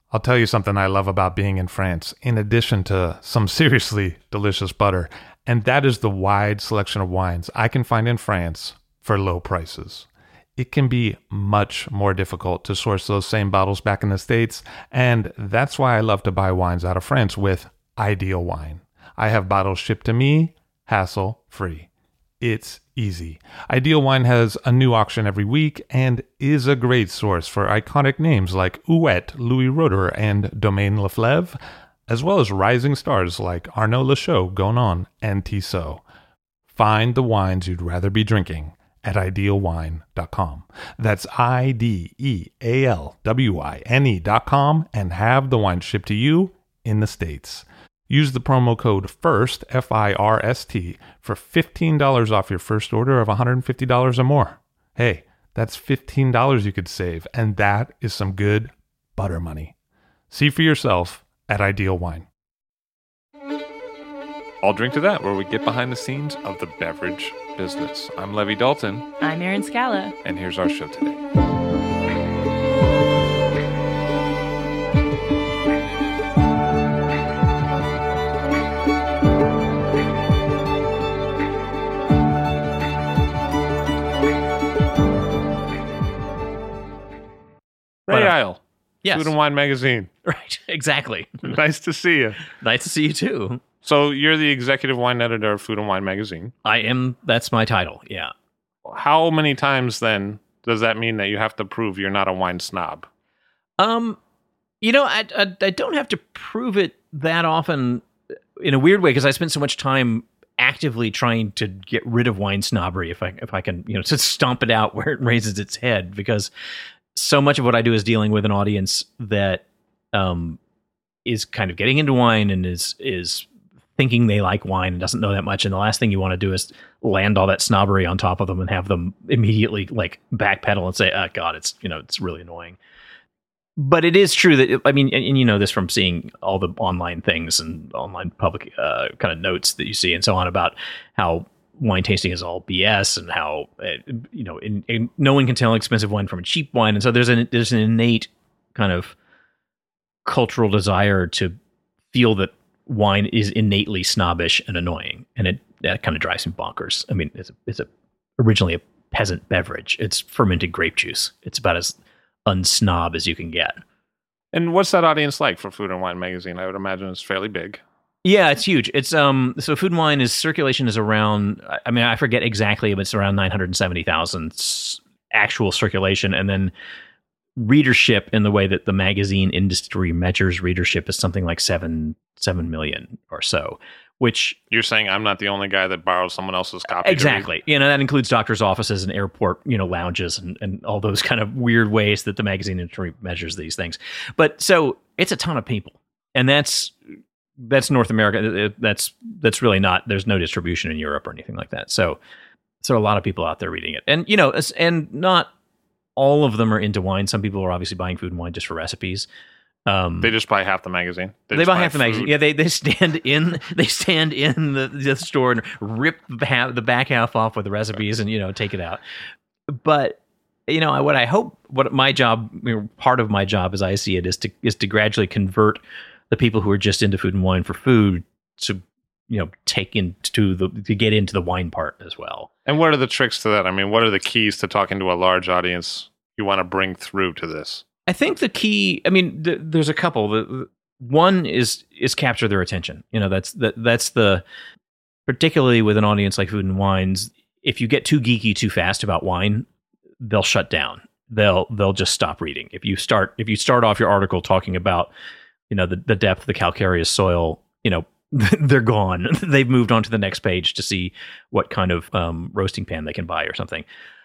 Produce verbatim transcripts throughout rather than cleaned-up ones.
I'll tell you something I love about being in France, in addition to some seriously delicious butter, and that is the wide selection of wines I can find in France for low prices. It can be much more difficult to source those same bottles back in the States, and that's why I love to buy wines out of France with Ideal Wine. I have bottles shipped to me, hassle-free. It's easy. Ideal Wine has a new auction every week and is a great source for iconic names like Ouet, Louis Roeder, and Domaine Leflevre, as well as rising stars like Arnaud Lachaud, Gonon, and Tissot. Find the wines you'd rather be drinking at ideal wine dot com. That's I D E A L W I N E dot com and have the wine shipped to you in the States. Use the promo code FIRST, F I R S T, for fifteen dollars off your first order of one hundred fifty dollars or more. Hey, that's fifteen dollars you could save, and that is some good butter money. See for yourself at Ideal Wine. I'll drink to that, where we get behind the scenes of the beverage business. I'm Levi Dalton. I'm Erin Scala. And here's our show today. Ray But, uh, Isle, yes. Food and Wine Magazine. Right, exactly. Nice to see you. Nice to see you too. So you're the executive wine editor of Food and Wine Magazine. I am, that's my title, yeah. How many times then does that mean that you have to prove you're not a wine snob? Um, you know, I, I, I don't have to prove it that often in a weird way because I spend so much time actively trying to get rid of wine snobbery if I if I can, you know, to stomp it out where it raises its head, because so much of what I do is dealing with an audience that um, is kind of getting into wine and is is thinking they like wine and doesn't know that much. And the last thing you want to do is land all that snobbery on top of them and have them immediately like backpedal and say, oh God, it's, you know, it's really annoying. But it is true that, I mean, and, and you know this from seeing all the online things and online public uh, kind of notes that you see and so on about how wine tasting is all B S and how, uh, you know, in, in, no one can tell expensive wine from a cheap wine. And so there's an, there's an innate kind of cultural desire to feel that wine is innately snobbish and annoying. And it that kind of drives me bonkers. I mean, it's a, it's a originally a peasant beverage. It's fermented grape juice. It's about as unsnob as you can get. And what's that audience like for Food and Wine Magazine? I would imagine it's fairly big. Yeah, it's huge. It's um so Food and Wine is circulation is around, I mean, I forget exactly, but it's around nine hundred seventy thousand actual circulation, and then readership in the way that the magazine industry measures readership is something like seven seven million or so, which you're saying I'm not the only guy that borrows someone else's copy. Exactly. You know, that includes doctors' offices and airport, you know, lounges and, and all those kind of weird ways that the magazine industry measures these things. But so it's a ton of people. And that's that's North America. That's that's really not, there's no distribution in Europe or anything like that. So so a lot of people out there reading it. And, you know, and not all of them are into wine. Some people are obviously buying Food and Wine just for recipes. Um, they just buy half the magazine. They, they buy half the magazine. Yeah, they they stand in they stand in the, the store and rip the, half, the back half off with the recipes and, you know, take it out. But, you know, what I hope, what my job, you know, part of my job as I see it is to is to gradually convert the people who are just into Food and Wine for food to, you know, take into the to get into the wine part as well. And what are the tricks to that? I mean, what are the keys to talking to a large audience you want to bring through to this? I think the key, I mean, th- there's a couple. The, the, one is is capture their attention. You know, that's that that's the, particularly with an audience like Food and Wines, if you get too geeky too fast about wine, they'll shut down. They'll they'll just stop reading. If you start if you start off your article talking about, you know, the, the depth of the calcareous soil, you know, they're gone. They've moved on to the next page to see what kind of um, roasting pan they can buy or something.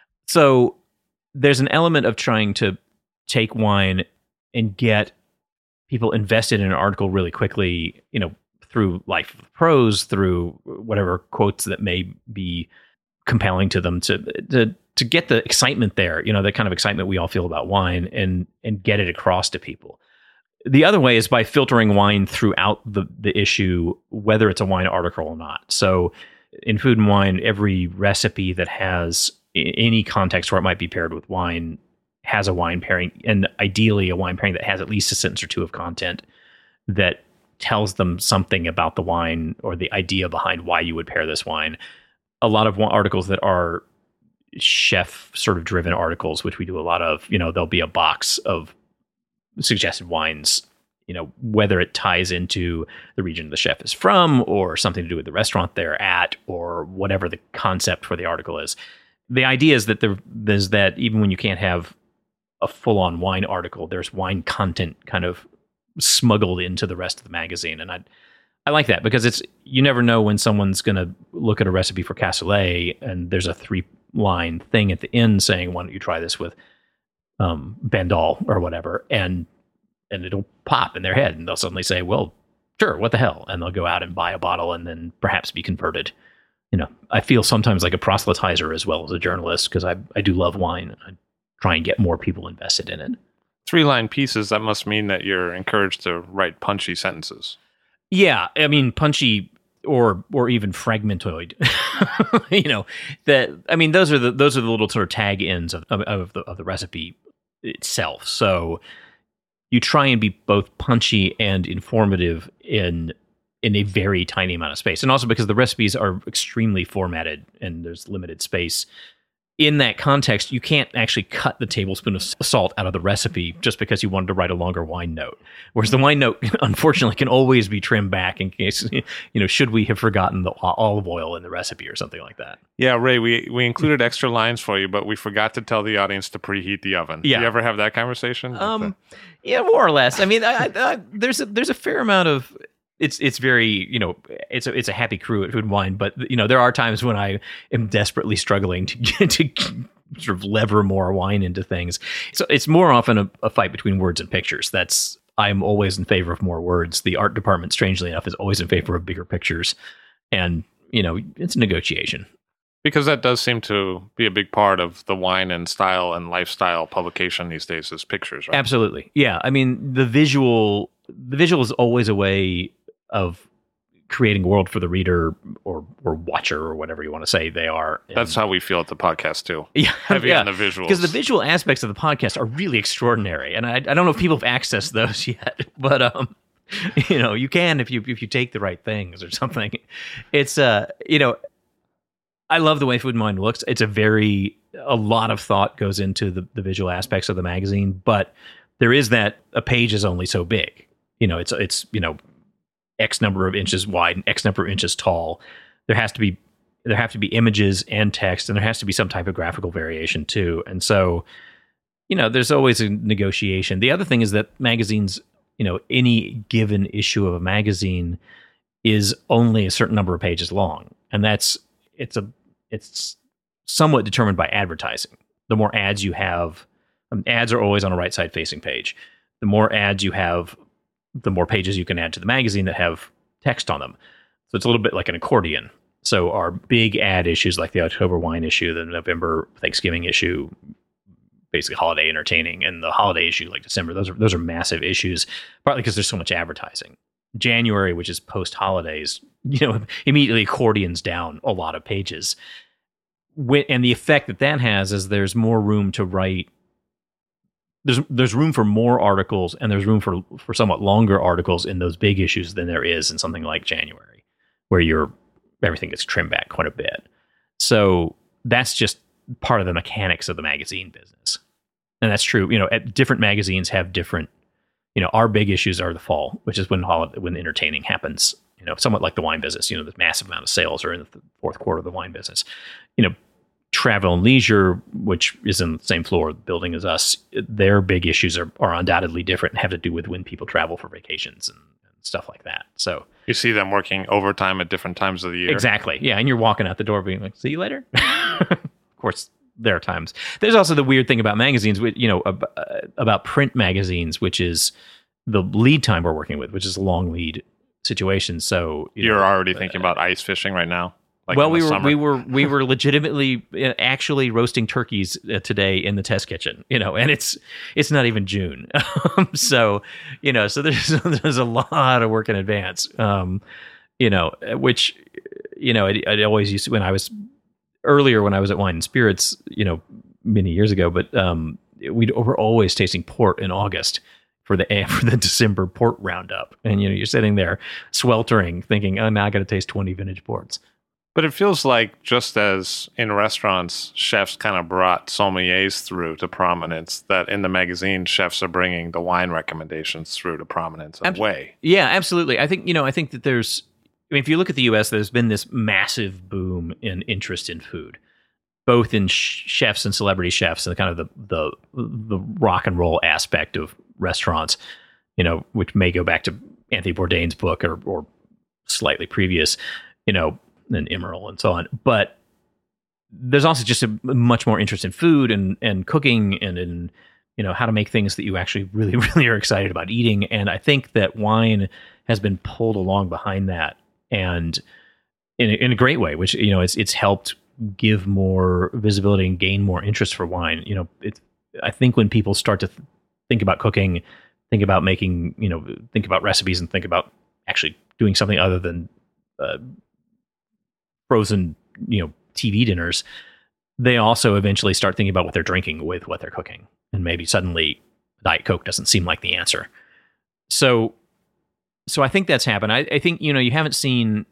So there's an element of trying to take wine and get people invested in an article really quickly, you know, through life of prose, through whatever quotes that may be compelling to them to, to, to get the excitement there, you know, the kind of excitement we all feel about wine and, and get it across to people. The other way is by filtering wine throughout the, the issue, whether it's a wine article or not. So in Food and Wine, every recipe that has any context where it might be paired with wine has a wine pairing, and ideally a wine pairing that has at least a sentence or two of content that tells them something about the wine or the idea behind why you would pair this wine. A lot of articles that are chef sort of driven articles, which we do a lot of, you know, there'll be a box of suggested wines, you know, whether it ties into the region the chef is from or something to do with the restaurant they're at or whatever the concept for the article is. The idea is that there, there's that even when you can't have a full-on wine article, there's wine content kind of smuggled into the rest of the magazine. And I I like that because it's, you never know when someone's going to look at a recipe for cassoulet and there's a three-line thing at the end saying, why don't you try this with um, Bandol or whatever, and and it'll pop in their head and they'll suddenly say, well, sure, what the hell? And they'll go out and buy a bottle and then perhaps be converted. You know, I feel sometimes like a proselytizer as well as a journalist because I, I do love wine. I try and get more people invested in it. Three-line pieces, that must mean that you're encouraged to write punchy sentences. Yeah, I mean, punchy or or even fragmentoid. you know, that I mean, those are the those are the little sort of tag ends of, of, of the of the recipe itself. So you try and be both punchy and informative in in a very tiny amount of space, and also because the recipes are extremely formatted and there's limited space. In that context, you can't actually cut the tablespoon of salt out of the recipe just because you wanted to write a longer wine note. Whereas the wine note, unfortunately, can always be trimmed back in case, you know, should we have forgotten the olive oil in the recipe or something like that. Yeah, Ray, we, we included extra lines for you, but we forgot to tell the audience to preheat the oven. Yeah. Do you ever have that conversation? Um, yeah, more or less. I mean, I, I, there's a, there's a fair amount of... It's it's very, you know, it's a, it's a happy crew at Food and Wine, but, you know, there are times when I am desperately struggling to get to sort of lever more wine into things. So it's more often a, a fight between words and pictures. That's, I'm always in favor of more words. The art department, strangely enough, is always in favor of bigger pictures. And, you know, it's a negotiation. Because that does seem to be a big part of the wine and style and lifestyle publication these days is pictures, right? Absolutely. Yeah. I mean, the visual, the visual is always a way of creating a world for the reader or or watcher or whatever you want to say they are. And that's how we feel at the podcast too. Yeah, heavy yeah, on the visuals. Because the visual aspects of the podcast are really extraordinary, and I, I don't know if people have accessed those yet, but um, you know, you can if you if you take the right things or something. It's uh, you know, I love the way Food and Wine looks. It's a very a lot of thought goes into the the visual aspects of the magazine, but there is that a page is only so big. You know, it's it's you know. X number of inches wide and X number of inches tall. There has to be there have to be images and text, and there has to be some type of graphical variation too. And so, you know, there's always a negotiation. The other thing is that magazines, you know, any given issue of a magazine is only a certain number of pages long, and that's it's a it's somewhat determined by advertising. The more ads you have, um, ads are always on a right side facing page. The more ads you have, the more pages you can add to the magazine that have text on them. So it's a little bit like an accordion. So our big ad issues like the October wine issue, the November Thanksgiving issue, basically holiday entertaining, and the holiday issue like December, those are those are massive issues, partly because there's so much advertising. January, which is post-holidays, you know, immediately accordions down a lot of pages. And the effect that that has is there's more room to write. There's there's room for more articles, and there's room for for somewhat longer articles in those big issues than there is in something like January, where you're everything gets trimmed back quite a bit. So that's just part of the mechanics of the magazine business, and that's true. You know, at different magazines have different. You know, our big issues are the fall, which is when holiday, when entertaining happens. You know, somewhat like the wine business. You know, the massive amount of sales are in the fourth quarter of the wine business. You know. Travel and Leisure, which is in the same floor building as us, their big issues are, are undoubtedly different and have to do with when people travel for vacations and, and stuff like that. So you see them working overtime at different times of the year. Exactly. Yeah. And you're walking out the door being like, see you later. Of course, there are times. There's also the weird thing about magazines, you know, about print magazines, which is the lead time we're working with, which is a long lead situation. So you you're know, already thinking uh, about ice fishing right now. Like well, we were summer. we were we were legitimately actually roasting turkeys uh, today in the test kitchen, you know, and it's it's not even June, so you know, so there's there's a lot of work in advance, um, you know, which you know, I, I always used to, when I was earlier when I was at Wine and Spirits, you know, many years ago, but um, we were always tasting port in August for the for the December port roundup, and you know you're sitting there sweltering, thinking, "Oh, now I got to taste twenty vintage ports." But it feels like just as in restaurants, chefs kind of brought sommeliers through to prominence, that in the magazine, chefs are bringing the wine recommendations through to prominence in Ab- a way. Yeah, absolutely. I think you know I think that there's. I mean, if you look at the U S, there's been this massive boom in interest in food, both in sh- chefs and celebrity chefs, and kind of the the the rock and roll aspect of restaurants, you know, which may go back to Anthony Bourdain's book or or slightly previous, you know, and Emerald and so on. But there's also just a much more interest in food and and cooking and in you know how to make things that you actually really really are excited about eating. And I think that wine has been pulled along behind that. And in a, in a great way, which, you know, it's, it's helped give more visibility and gain more interest for wine. You know, it's, I think when people start to th- think about cooking, think about making, you know, think about recipes and think about actually doing something other than uh, frozen, you know, T V dinners, they also eventually start thinking about what they're drinking with what they're cooking. And maybe suddenly Diet Coke doesn't seem like the answer. So, So I think that's happened. I, I think, you know, you haven't seen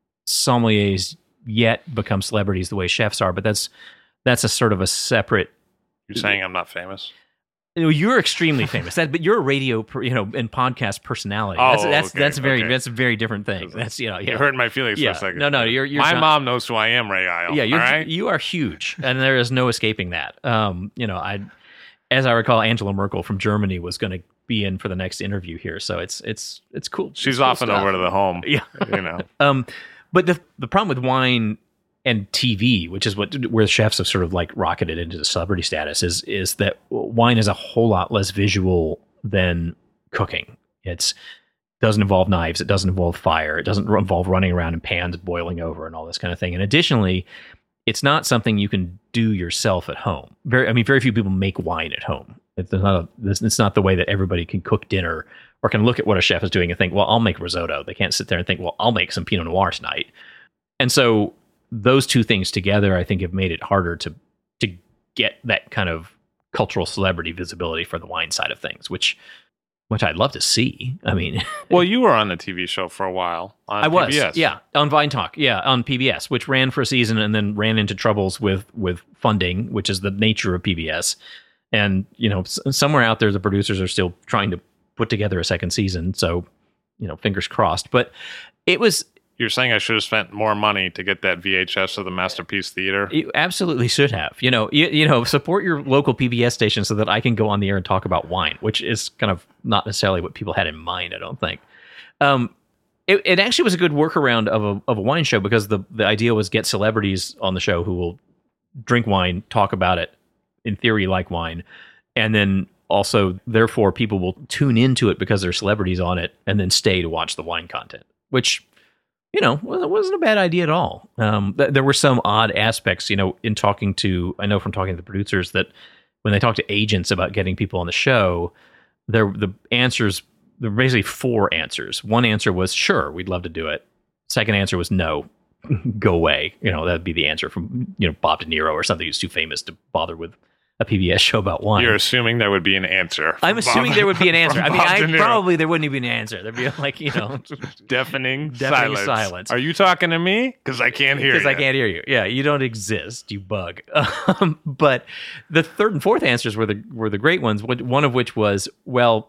sommeliers yet become celebrities the way chefs are, but that's that's a sort of a separate. You're saying I'm not famous? You know, you're extremely famous, that, but you're a radio, per, you know, and podcast personality. Oh, that's that's, okay, that's very okay. that's a very different thing. That's you know, yeah. You hurt my feelings yeah. for a second. No, no, you're, you're my not, mom knows who I am, Ray Isle. Yeah, you're all right? you are huge, and there is no escaping that. Um, you know, I, as I recall, Angela Merkel from Germany was going to be in for the next interview here, so it's it's it's cool. She's it's cool often stuff. over to the home. Yeah, you know. um, but the the problem with wine and T V, which is what where chefs have sort of like rocketed into the celebrity status, is is that wine is a whole lot less visual than cooking. It's doesn't involve knives, it doesn't involve fire, it doesn't involve running around in pans boiling over and all this kind of thing. And additionally, it's not something you can do yourself at home. Very, I mean, very few people make wine at home. It's not a, it's not the way that everybody can cook dinner or can look at what a chef is doing and think, well, I'll make risotto. They can't sit there and think, well, I'll make some Pinot Noir tonight. And so those two things together, I think, have made it harder to to get that kind of cultural celebrity visibility for the wine side of things, which which I'd love to see. I mean, well, you were on a T V show for a while on I was, P B S. yeah, on Vine Talk, yeah, on P B S, which ran for a season and then ran into troubles with with funding, which is the nature of P B S. And you know, s- somewhere out there, the producers are still trying to put together a second season. So, you know, fingers crossed. But it was. You're saying I should have spent more money to get that V H S of the Masterpiece Theater? You absolutely should have. You know, you, you know, support your local P B S station so that I can go on the air and talk about wine, which is kind of not necessarily what people had in mind, I don't think. Um, it, it actually was a good workaround of a of a wine show because the the idea was get celebrities on the show who will drink wine, talk about it, in theory like wine, and then also, therefore, people will tune into it because they're celebrities on it and then stay to watch the wine content, which, you know, it wasn't a bad idea at all. Um, th- there were some odd aspects, you know, in talking to, I know from talking to the producers that when they talk to agents about getting people on the show, there the answers, there were basically four answers. One answer was, sure, we'd love to do it. Second answer was, no, go away. You know, that'd be the answer from, you know, Bob De Niro or something who's too famous to bother with a P B S show about wine. You're assuming there would be an answer. I'm assuming Bob, there would be an answer. I mean, I, De Niro. probably there wouldn't even be an answer. There'd be like, you know, deafening, deafening silence. silence. Are you talking to me? Because I can't hear you. Because I can't hear you. Yeah, you don't exist, you bug. Um, but the third and fourth answers were the were the great ones. One of which was, well,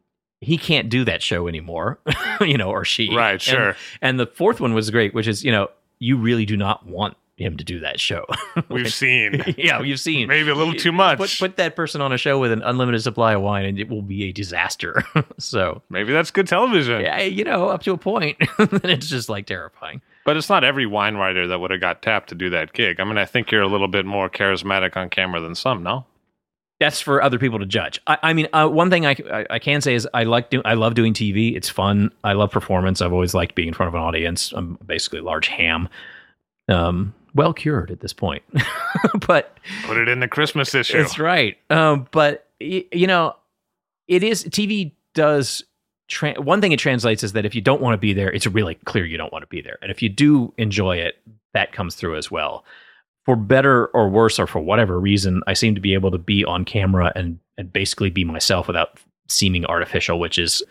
he can't do that show anymore, you know, or she. Right, sure. And, and the fourth one was great, which is, you know, you really do not want him to do that show. We've Like, seen. yeah, you've seen. Maybe a little too much. Put, put that person on a show with an unlimited supply of wine and it will be a disaster. So, Maybe that's good television. yeah, you know, up to a point. Then it's just like terrifying. But it's not every wine writer that would have got tapped to do that gig. I mean, I think you're a little bit more charismatic on camera than some, no? That's for other people to judge. I, I mean, uh, one thing I, I, I can say is I like do, I love doing T V. It's fun. I love performance. I've always liked being in front of an audience. I'm basically a large ham. Um, well cured at this point, but Put it in the Christmas issue. that's right. Um, but y- you know, it is T V does. Tra- one thing it translates is that if you don't want to be there, it's really clear you don't want to be there, and if you do enjoy it, that comes through as well. for better or worse, or for whatever reason, I seem to be able to be on camera and, and basically be myself without seeming artificial, which is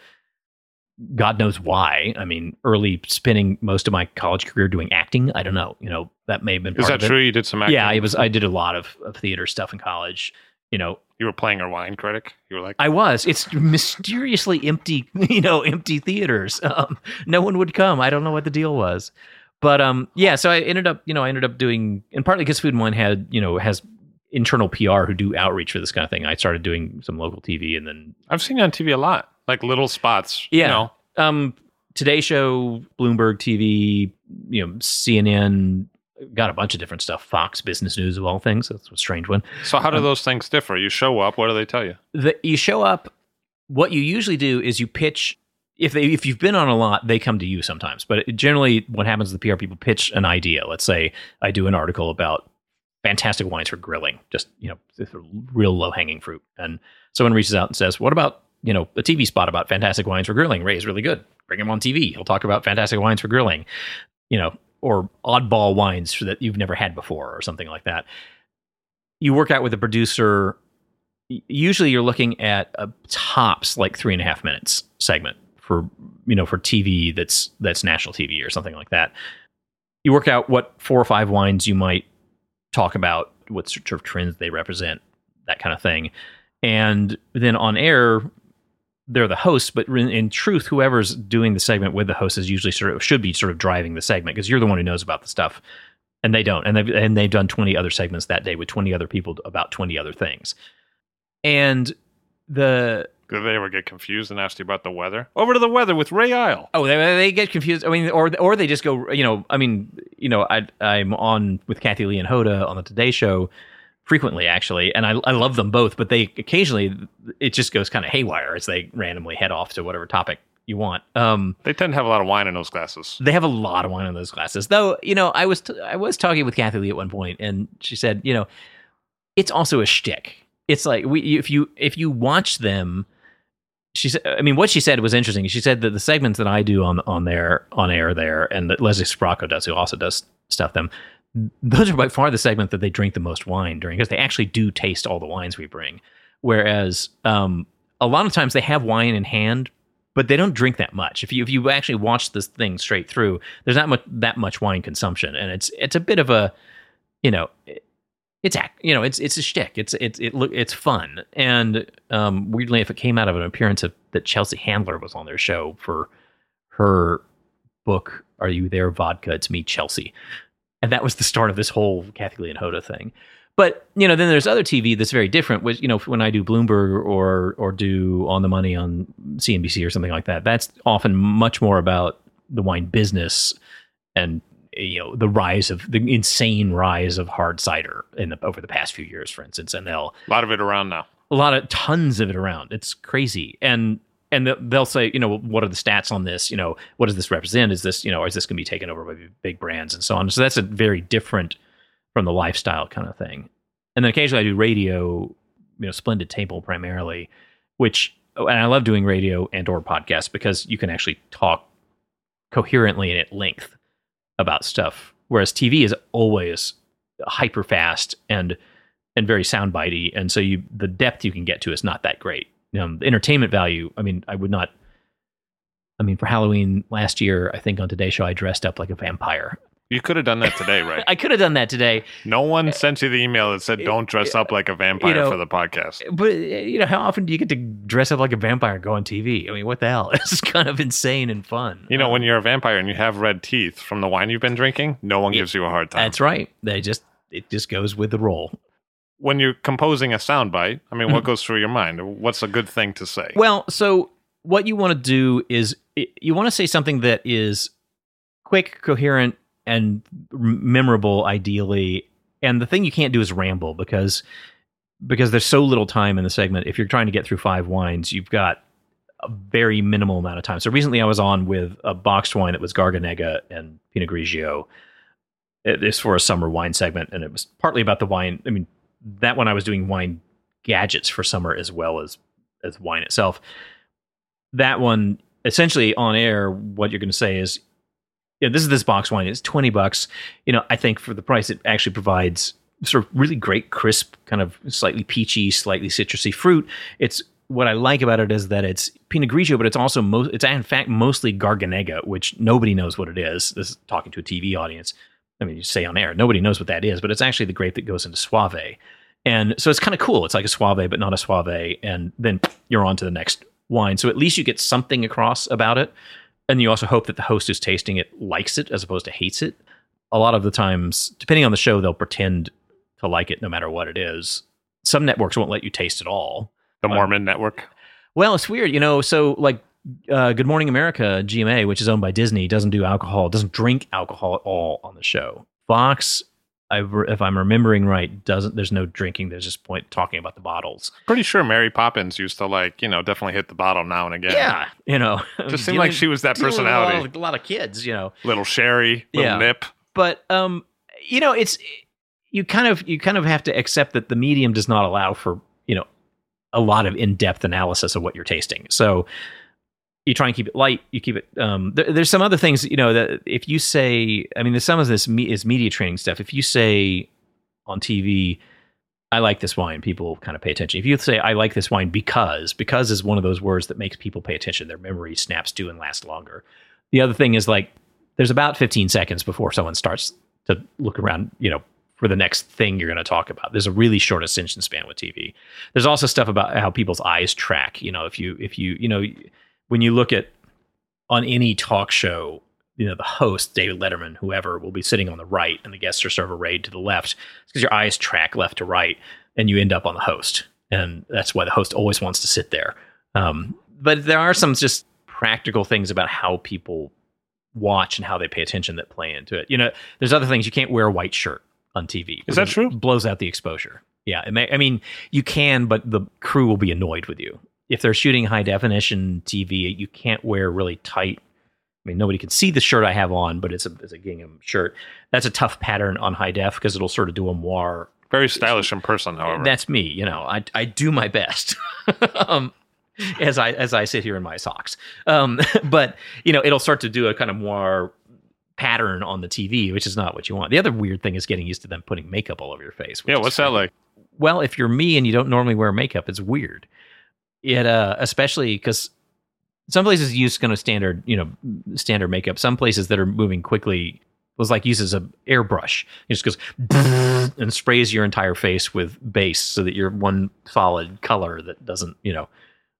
God knows why. I mean, early spending most of my college career doing acting. I don't know. You know, that may have been part Is that of it. true? You did some acting? Yeah, I was. I did a lot of, of theater stuff in college. You know, You were playing a wine critic? You were like, I was. It's mysteriously empty, you know, empty theaters. Um, no one would come. I don't know what the deal was. But um, yeah, so I ended up, you know, I ended up doing, and partly because Food and Wine had, you know, has internal P R who do outreach for this kind of thing. I started doing some local T V, and then I've seen you on T V a lot, like little spots. yeah, You know. um, Today Show, Bloomberg T V, you know, C N N, got a bunch of different stuff. Fox Business News of all things. That's a strange one. So how do Um, those things differ? You show up, what do they tell you? The, you show up. What you usually do is you pitch. If they if you've been on a lot, they come to you sometimes. But it, generally, what happens is the P R people pitch an idea. Let's say I do an article about fantastic wines for grilling, just you know, this real low hanging fruit, and someone reaches out and says, "What about you know a T V spot about fantastic wines for grilling? Ray is really good. Bring him on T V. He'll talk about fantastic wines for grilling, you know, or oddball wines that you've never had before, or something like that." You work out with the producer. Usually, you're looking at a tops like three and a half minutes segment for you know for T V that's that's national T V or something like that. You work out what four or five wines you might talk about, what sort of trends they represent, that kind of thing, and then on air they're the hosts. But in, in truth, whoever's doing the segment with the host is usually sort of should be sort of driving the segment because you're the one who knows about the stuff, and they don't. And they've and they've done twenty other segments that day with twenty other people about twenty other things, and the. Did they ever get confused and ask you about the weather? Over to the weather with Ray Isle. Oh, they, they get confused. I mean, or or they just go, you know, I mean, you know, I, I'm on with Kathy Lee and Hoda on the Today Show frequently, actually, and I, I love them both, but they occasionally, it just goes kind of haywire as they randomly head off to whatever topic you want. Um, They tend to have a lot of wine in those glasses. they have a lot of wine in those glasses. Though, you know, I was t- I was talking with Kathy Lee at one point, and she said, you know, it's also a shtick. It's like, we if you if you watch them, she said, I mean, what she said was interesting. She said that the segments that I do on on there on air there, and that Leslie Spracco does, who also does stuff them, those are by far the segment that they drink the most wine during, because they actually do taste all the wines we bring. Whereas um, a lot of times they have wine in hand, but they don't drink that much. If you if you actually watch this thing straight through, there's not much that much wine consumption, and it's it's a bit of a, you know. It's you know it's it's a shtick. It's it's it look it's fun, and um, weirdly, if it came out of an appearance of that Chelsea Handler was on their show for her book "Are You There, Vodka?" It's Me, Chelsea, and that was the start of this whole Kathy Lee and Hoda thing. But you know, then there's other T V that's very different. Which you know, when I do Bloomberg or or do On the Money on C N B C or something like that, that's often much more about the wine business and. You know, the rise of the insane rise of hard cider in the, over the past few years, for instance, and they'll A lot of it around now. a lot of tons of it around. It's crazy, and and they'll say, you know, what are the stats on this? You know, what does this represent? Is this, you know, is this going to be taken over by big brands and so on? So that's a very different from the lifestyle kind of thing. And then occasionally I do radio, you know, Splendid Table primarily, which and I love doing radio and or podcasts because you can actually talk coherently and at length about stuff, whereas T V is always hyper fast and and very soundbitey, and so you the depth you can get to is not that great. Um, the entertainment value, I mean, I would not. I mean, for Halloween last year, I think on Today's Show, I dressed up like a vampire. You could have done that today, right? I could have done that today. No one sent you the email that said, don't dress up like a vampire You know, for the podcast. But, you know, how often do you get to dress up like a vampire and go on T V? I mean, what the hell? This is kind of insane and fun. You know, Um, when you're a vampire and you have red teeth from the wine you've been drinking, no one Yeah, gives you a hard time. That's right. They just It just goes with the role. When you're composing a soundbite, I mean, Mm-hmm. what goes through your mind? What's a good thing to say? Well, so what you want to do is you want to say something that is quick, coherent, and memorable, ideally. And the thing you can't do is ramble because because there's so little time in the segment. If you're trying to get through five wines, you've got a very minimal amount of time. So recently I was on with a boxed wine that was Garganega and Pinot Grigio. It's for a summer wine segment, and it was partly about the wine. I mean, that one I was doing wine gadgets for summer as well as as wine itself. That one, essentially on air, what you're going to say is, yeah, this is this box wine. It's twenty bucks. You know, I think for the price, it actually provides sort of really great, crisp, kind of slightly peachy, slightly citrusy fruit. It's what I like about it is that it's Pinot Grigio, but it's also most, it's in fact mostly Garganega, which nobody knows what it is. This is talking to a T V audience. I mean, you say on air, nobody knows what that is, but it's actually the grape that goes into Soave. And so it's kind of cool. It's like a Soave, but not a Soave. And then you're on to the next wine. So at least you get something across about it. And you also hope that the host who's tasting it likes it as opposed to hates it. A lot of the times, depending on the show, they'll pretend to like it no matter what it is. Some networks won't let you taste it all. The Mormon um, network. Well, it's weird, you know. So, like, uh, Good Morning America, G M A, which is owned by Disney, doesn't do alcohol, doesn't drink alcohol at all on the show. Fox, I, if I'm remembering right, doesn't. There's no drinking. There's just point talking about the bottles. Pretty sure Mary Poppins used to like, you know, definitely hit the bottle now and again. Yeah, you know, just seemed like she was that personality. A lot, of, a lot of kids, you know, little Sherry, little yeah. Nip. But um, you know, it's you kind of you kind of have to accept that the medium does not allow for, you know, a lot of in-depth analysis of what you're tasting. So you try and keep it light. You keep it. Um, there, there's some other things, you know, that if you say, I mean, there's some of this me, is media training stuff. If you say on T V, I like this wine, people kind of pay attention. If you say, I like this wine because, because is one of those words that makes people pay attention. Their memory snaps to and last longer. The other thing is like, there's about fifteen seconds before someone starts to look around, you know, for the next thing you're going to talk about. There's a really short attention span with T V. There's also stuff about how people's eyes track. You know, if you, if you, you know, when you look at on any talk show, you know, the host, David Letterman, whoever, will be sitting on the right and the guests are sort of arrayed to the left. It's because your eyes track left to right and you end up on the host. And that's why the host always wants to sit there. Um, but there are some just practical things about how people watch and how they pay attention that play into it. You know, there's other things. You can't wear a white shirt on T V. Is that true? It blows out the exposure. Yeah. It may, I mean, you can, but the crew will be annoyed with you. If they're shooting high definition T V, you can't wear really tight. I mean, nobody can see the shirt I have on, but it's a, it's a gingham shirt. That's a tough pattern on high def because it'll sort of do a moire. Very stylish in person, however. That's me. You know, I, I do my best. um, as I, as I sit here in my socks. Um, but you know, it'll start to do a kind of moire pattern on the T V, which is not what you want. The other weird thing is getting used to them putting makeup all over your face. Yeah, what's that like? Well, if you're me and you don't normally wear makeup, it's weird. It uh, especially because some places use kind of standard, you know, standard makeup. Some places that are moving quickly was like uses a airbrush. It just goes and sprays your entire face with base so that you're one solid color that doesn't, you know,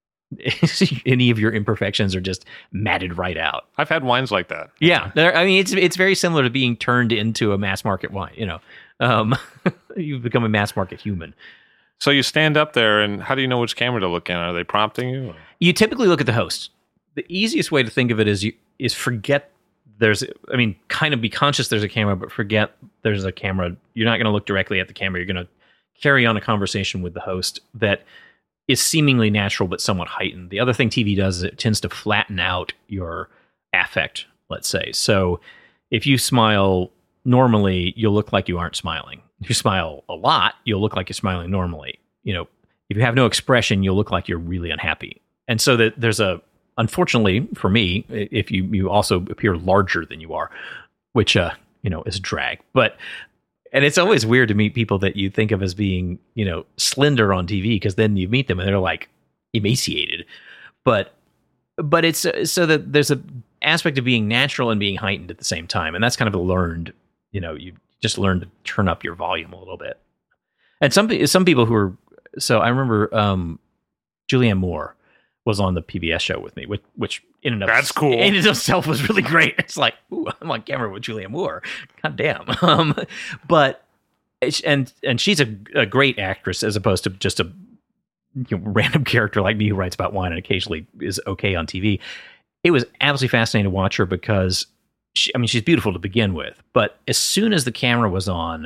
any of your imperfections are just matted right out. I've had wines like that. Yeah, I mean, it's it's very similar to being turned into a mass market wine. You know, um, you've become a mass market human. So you stand up there, and how do you know which camera to look in? Are they prompting you? Or? You typically look at the host. The easiest way to think of it is you is forget there's. I mean, kind of be conscious there's a camera, but forget there's a camera. You're not going to look directly at the camera. You're going to carry on a conversation with the host that is seemingly natural but somewhat heightened. The other thing T V does is it tends to flatten out your affect, let's say. So if you smile normally, you'll look like you aren't smiling. If you smile a lot, you'll look like you're smiling normally. You know, if you have no expression, you'll look like you're really unhappy. And so that there's a, unfortunately for me, if you, you also appear larger than you are, which, uh, you know, is drag. But and it's always weird to meet people that you think of as being, you know, slender on T V, because then you meet them and they're like emaciated. But but it's uh, so that there's a aspect of being natural and being heightened at the same time. And that's kind of a learned, you know, you just learn to turn up your volume a little bit. And some some people who are, so I remember um, Julianne Moore was on the P B S show with me, which, which in and of that's cool. In and of itself was really great. It's like, ooh, I'm on camera with Julianne Moore. God damn. Um, but and and she's a, a great actress as opposed to just a you know, random character like me who writes about wine and occasionally is okay on T V. It was absolutely fascinating to watch her because she, I mean, she's beautiful to begin with, but as soon as the camera was on,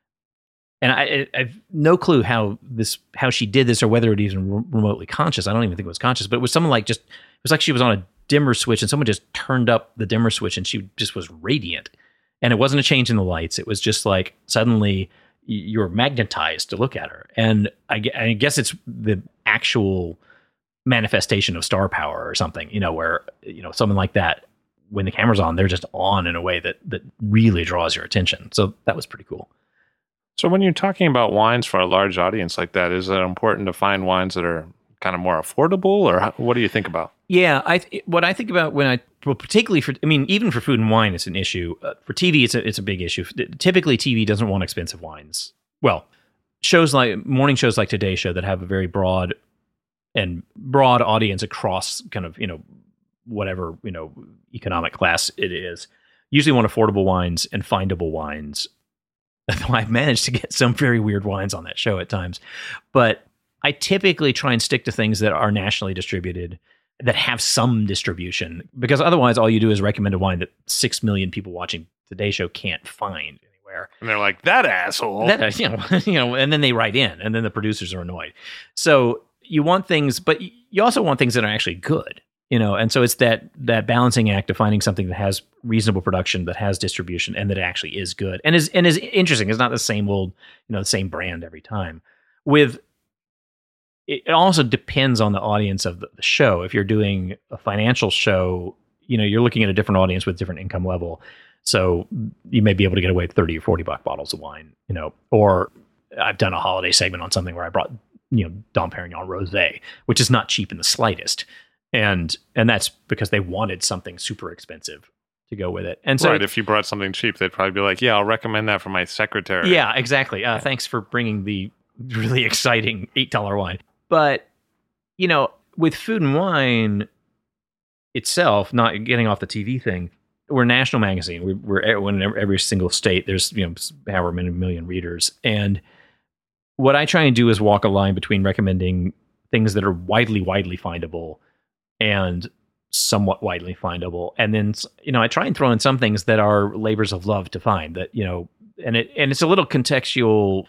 and I, I've no clue how this, how she did this or whether it even re- remotely conscious. I don't even think it was conscious, but it was someone like just, it was like she was on a dimmer switch and someone just turned up the dimmer switch and she just was radiant. And it wasn't a change in the lights. It was just like suddenly you were magnetized to look at her. And I, I guess it's the actual manifestation of star power or something, you know, where, you know, someone like that when the camera's on, they're just on in a way that that really draws your attention. So that was pretty cool. So when you're talking about wines for a large audience like that, is it important to find wines that are kind of more affordable, or how, what do you think about? Yeah, I th- what I think about when I, well, particularly for, I mean, even for food and wine, it's an issue. Uh, for T V, it's a it's a big issue. Typically, T V doesn't want expensive wines. Well, shows like morning shows like Today Show that have a very broad and broad audience across kind of, you know, whatever, you know, economic class it is, usually want affordable wines and findable wines. I've managed to get some very weird wines on that show at times, but I typically try and stick to things that are nationally distributed, that have some distribution, because otherwise all you do is recommend a wine that six million people watching Today Show can't find anywhere. And they're like, that asshole. That, you know, you know, and then they write in, and then the producers are annoyed. So you want things, but you also want things that are actually good, you know, and so it's that that balancing act of finding something that has reasonable production, that has distribution, and that actually is good and is and is interesting. It's not the same old, you know, the same brand every time. With it also depends on the audience of the show. If you're doing a financial show, you know, you're looking at a different audience with different income level. So you may be able to get away with thirty or forty buck bottles of wine, you know, or I've done a holiday segment on something where I brought, you know, Dom Perignon Rosé, which is not cheap in the slightest. And, and that's because they wanted something super expensive to go with it. And so, right, if you brought something cheap, they'd probably be like, yeah, I'll recommend that for my secretary. Yeah, exactly. Uh, thanks for bringing the really exciting eight dollar wine. But, you know, with food and wine itself, not getting off the T V thing, we're a national magazine. We, we're in every single state. There's, you know, however many million readers. And what I try and do is walk a line between recommending things that are widely, widely findable and somewhat widely findable. And then, you know, I try and throw in some things that are labors of love to find, that, you know, and it, and it's a little contextual.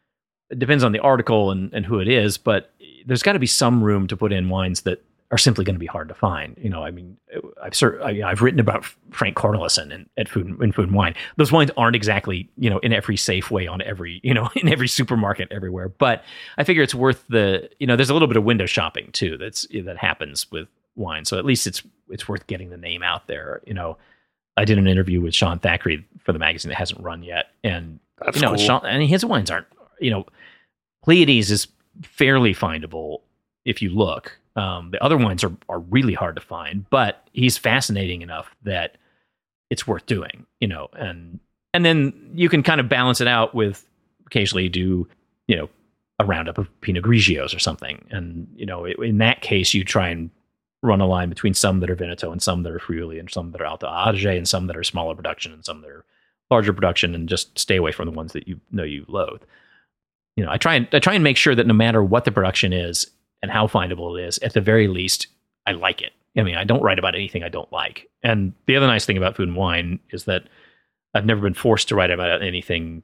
It depends on the article and, and who it is, but there's got to be some room to put in wines that are simply going to be hard to find. You know, I mean, I've cert- I, I've written about Frank Cornelissen in, at Food and, in Food and Wine. Those wines aren't exactly, you know, in every Safeway on every, you know, in every supermarket everywhere. But I figure it's worth the, you know, there's a little bit of window shopping too that's that happens with wine. So at least it's it's worth getting the name out there. You know, I did an interview with Sean Thackeray for the magazine that hasn't run yet, and That's you know, cool. Sean, and his wines aren't, you know, Pleiades is fairly findable if you look. Um, the other wines are, are really hard to find, but he's fascinating enough that it's worth doing, you know, and, and then you can kind of balance it out with occasionally do, you know, a roundup of Pinot Grigios or something. And, you know, in that case, you try and run a line between some that are Veneto and some that are Friuli and some that are Alto Adige and some that are smaller production and some that are larger production, and just stay away from the ones that you know you loathe. You know, I try and I try and make sure that no matter what the production is and how findable it is, at the very least, I like it. I mean, I don't write about anything I don't like. And the other nice thing about Food and Wine is that I've never been forced to write about anything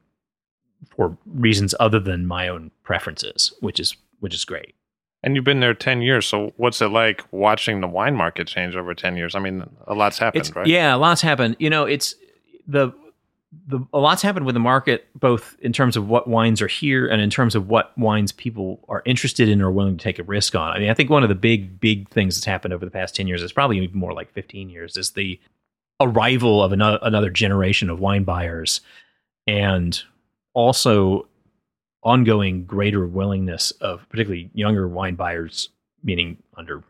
for reasons other than my own preferences, which is which is great. And you've been there ten years, so what's it like watching the wine market change over ten years? I mean, a lot's happened, It's, right? Yeah, lots happened. You know, it's the the a lot's happened with the market, both in terms of what wines are here and in terms of what wines people are interested in or willing to take a risk on. I mean, I think one of the big, big things that's happened over the past ten years, is probably even more like fifteen years, is the arrival of another, another generation of wine buyers, and also ongoing greater willingness of particularly younger wine buyers, meaning under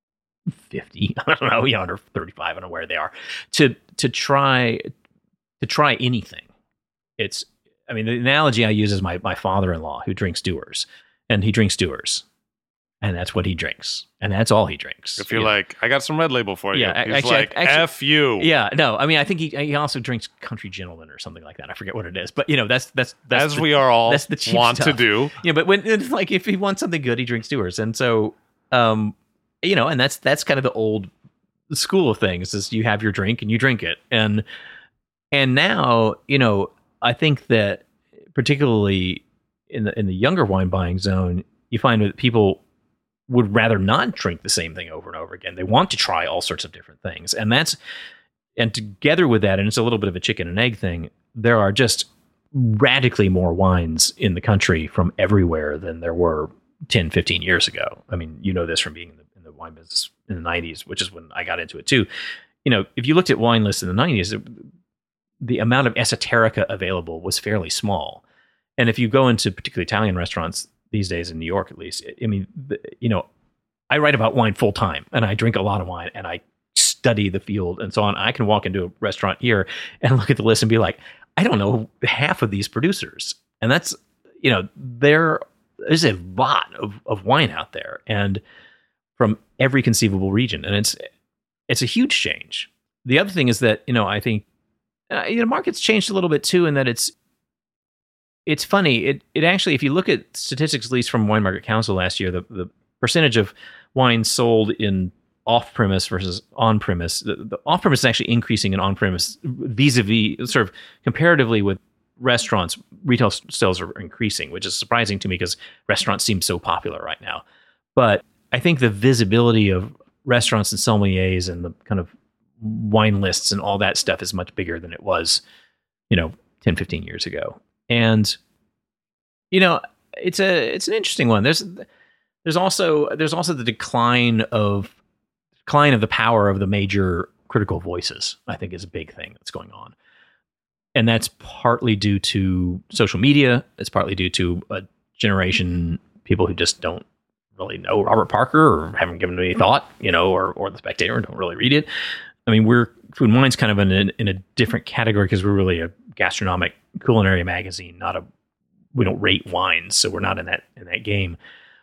fifty, I don't know, yeah, under thirty-five, I don't know where they are, to to try to try anything. It's, I mean, the analogy I use is my my father-in-law, who drinks Dewar's, and he drinks Dewar's, and that's what he drinks, and that's all he drinks. If you're you know? like, I got some Red Label for you. Yeah, He's actually- like, actually- F you. Yeah, no, I mean, I think he he also drinks Country Gentleman or something like that. I forget what it is, but you know, that's that's that's As the- we are all that's the cheap want to stuff. do. Yeah, but when it's like, if he wants something good, he drinks Dewar's, and so um, you know, and that's that's kind of the old school of things, is you have your drink and you drink it, and and now, you know, I think that particularly in the in the younger wine buying zone, you find that people would rather not drink the same thing over and over again. They want to try all sorts of different things, and that's and together with that, and it's a little bit of a chicken and egg thing, there are just radically more wines in the country from everywhere than there were ten, fifteen years ago. I mean, you know this from being in the, in the wine business in the nineties, which is when I got into it too. you know, if you looked at wine lists in the nineties, it, the amount of esoterica available was fairly small. And if you go into particularly Italian restaurants these days in New York, at least, I mean, the, you know, I write about wine full time and I drink a lot of wine and I study the field and so on. I can walk into a restaurant here and look at the list and be like, I don't know half of these producers. And that's, you know, there is a lot of, of wine out there and from every conceivable region. And it's, it's a huge change. The other thing is that, you know, I think uh, you know, the market's changed a little bit too, in that it's, it's funny. It, it actually, if you look at statistics, at least from Wine Market Council last year, the, the percentage of wine sold in off-premise versus on-premise, the, the off-premise is actually increasing in on-premise vis-a-vis, sort of comparatively with restaurants, retail sales are increasing, which is surprising to me because restaurants seem so popular right now. But I think the visibility of restaurants and sommeliers and the kind of wine lists and all that stuff is much bigger than it was, you know, ten, fifteen years ago. And, you know, it's a, it's an interesting one. There's, there's also, there's also the decline of, decline of the power of the major critical voices, I think is a big thing that's going on. And that's partly due to social media. It's partly due to a generation, people who just don't really know Robert Parker or haven't given it any thought, you know, or, or The Spectator and don't really read it. I mean, we're, Food and Wine's kind of in a, in a different category because we're really a gastronomic culinary magazine, not a, we don't rate wines, so we're not in that, in that game.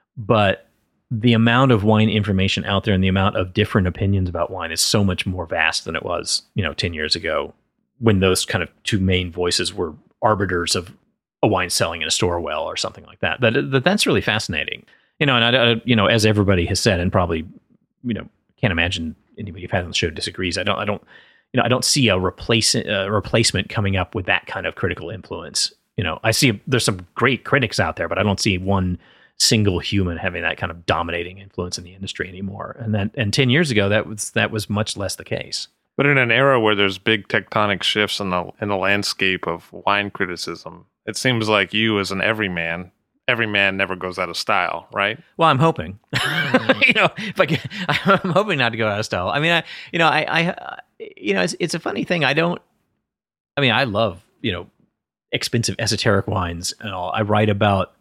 But the amount of wine information out there and the amount of different opinions about wine is so much more vast than it was, you know, ten years ago, when those kind of two main voices were arbiters of a wine selling in a store well or something like that. That, that that's really fascinating, you know. And I, I, you know, as everybody has said, and probably, you know, can't imagine anybody you've had on the show disagrees. I don't, I don't, you know, I don't see a replace uh, replacement coming up with that kind of critical influence. You know, I see there's some great critics out there, but I don't see one single human having that kind of dominating influence in the industry anymore. And that, and ten years ago, that was that was much less the case. But in an era where there's big tectonic shifts in the in the landscape of wine criticism, it seems like you as an everyman, every man never goes out of style, right? Well, I'm hoping, you know, if I can, I'm hoping not to go out of style. I mean, I, you know, I, I, you know, it's it's a funny thing. I don't. I mean, I love, you know, expensive esoteric wines and all. I write about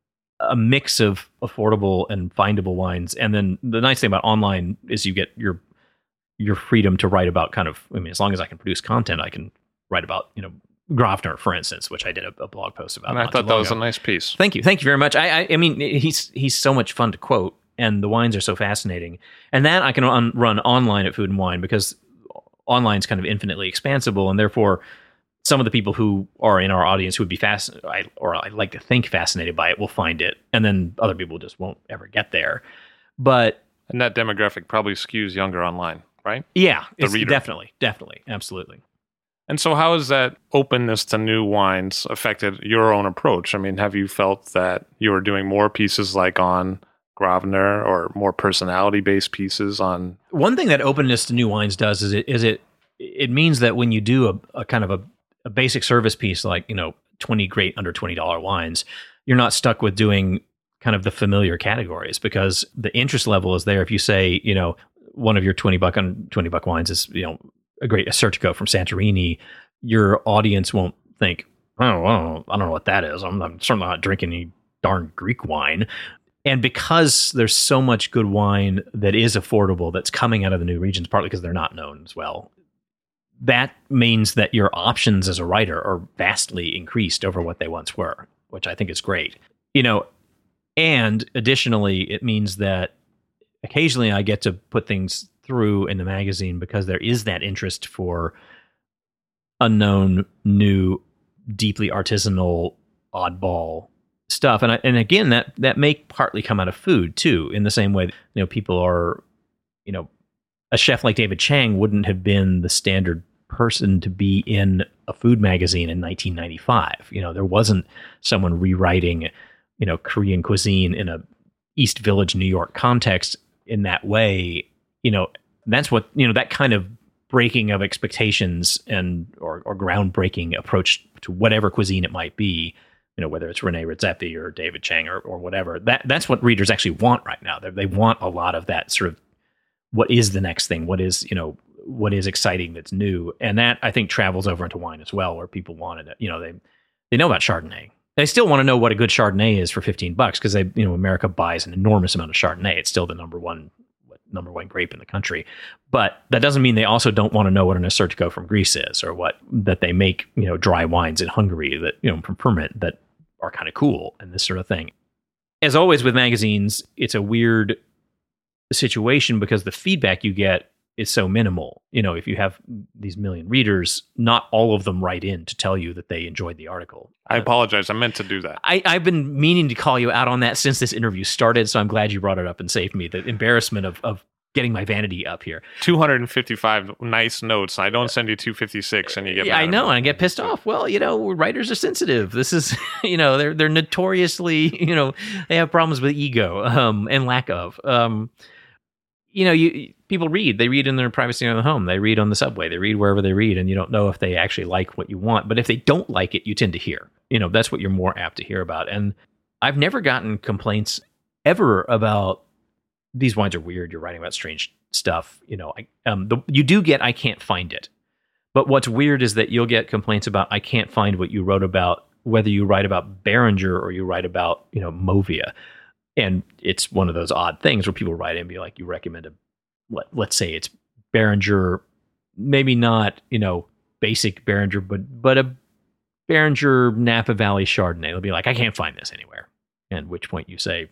a mix of affordable and findable wines, and then the nice thing about online is you get your your freedom to write about kind of, I mean, as long as I can produce content, I can write about, you know, Grafner, for instance, which I did a, a blog post about. And I thought that was ago. a nice piece. Thank you. Thank you very much. I, I, I mean, he's, he's so much fun to quote, and the wines are so fascinating. And that I can un- run online at Food and Wine, because online is kind of infinitely expansible. And therefore some of the people who are in our audience who would be fascinated, or I like to think fascinated by it, will find it. And then other people just won't ever get there. But, and that demographic probably skews younger online. Right? Yeah, the it's reader. definitely, definitely, absolutely. And so how has that openness to new wines affected your own approach? I mean, have you felt that you were doing more pieces like on Grafner or more personality-based pieces on... One thing that openness to new wines does is it is it it means that when you do a, a kind of a, a basic service piece like, you know, twenty great under twenty dollars wines, you're not stuck with doing kind of the familiar categories, because the interest level is there. If you say, you know, one of your twenty buck on twenty buck wines is, you know, a great Acertico from Santorini, your audience won't think, oh, well, I don't know what that is. I'm, I'm certainly not drinking any darn Greek wine. And because there's so much good wine that is affordable that's coming out of the new regions, partly because they're not known as well, that means that your options as a writer are vastly increased over what they once were, which I think is great. You know, and additionally, it means that occasionally I get to put things through in the magazine because there is that interest for unknown, new, deeply artisanal, oddball stuff. And I, and again, that that may partly come out of food too, in the same way, you know, people are, you know, a chef like David Chang wouldn't have been the standard person to be in a food magazine in nineteen ninety-five. You know, there wasn't someone rewriting, you know, Korean cuisine in a East Village, New York context in that way. You know, that's what, you know, that kind of breaking of expectations and or, or groundbreaking approach to whatever cuisine it might be, you know, whether it's Rene Redzepi or David Chang or, or whatever, that that's what readers actually want right now. They they want a lot of that sort of, what is the next thing? What is, you know, what is exciting that's new. And that, I think, travels over into wine as well, where people wanted it. You know, they they know about Chardonnay. They still want to know what a good Chardonnay is for fifteen bucks because they, you know, America buys an enormous amount of Chardonnay. It's still the number one number one grape in the country. But that doesn't mean they also don't want to know what an Assyrtiko from Greece is, or what that they make, you know, dry wines in Hungary that, you know, from ferment that are kind of cool and this sort of thing. As always with magazines, it's a weird situation because the feedback you get is so minimal. You know, if you have these million readers, not all of them write in to tell you that they enjoyed the article. I apologize. I meant to do that. I, I've been meaning to call you out on that since this interview started, so I'm glad you brought it up and saved me the embarrassment of, of getting my vanity up here. two hundred fifty-five nice notes. I don't send you two five-six and you get yeah, mad I know, and I get pissed off. Well, you know, writers are sensitive. This is, you know, they're they're notoriously, you know, they have problems with ego um, and lack of. Um, you know, you people read. They read in their privacy in their home. They read on the subway. They read wherever they read, and you don't know if they actually like what you want. But if they don't like it, you tend to hear. You know, that's what you're more apt to hear about. And I've never gotten complaints ever about these wines are weird. You're writing about strange stuff. You know, I, um, the, you do get I can't find it. But what's weird is that you'll get complaints about I can't find what you wrote about, whether you write about Beringer or you write about, you know, Movia. And it's one of those odd things where people write in and be like, you recommend a, let, let's say it's Beringer, maybe not, you know, basic Beringer, but but a Beringer Napa Valley Chardonnay. They'll be like, I can't find this anywhere. And at which point you say,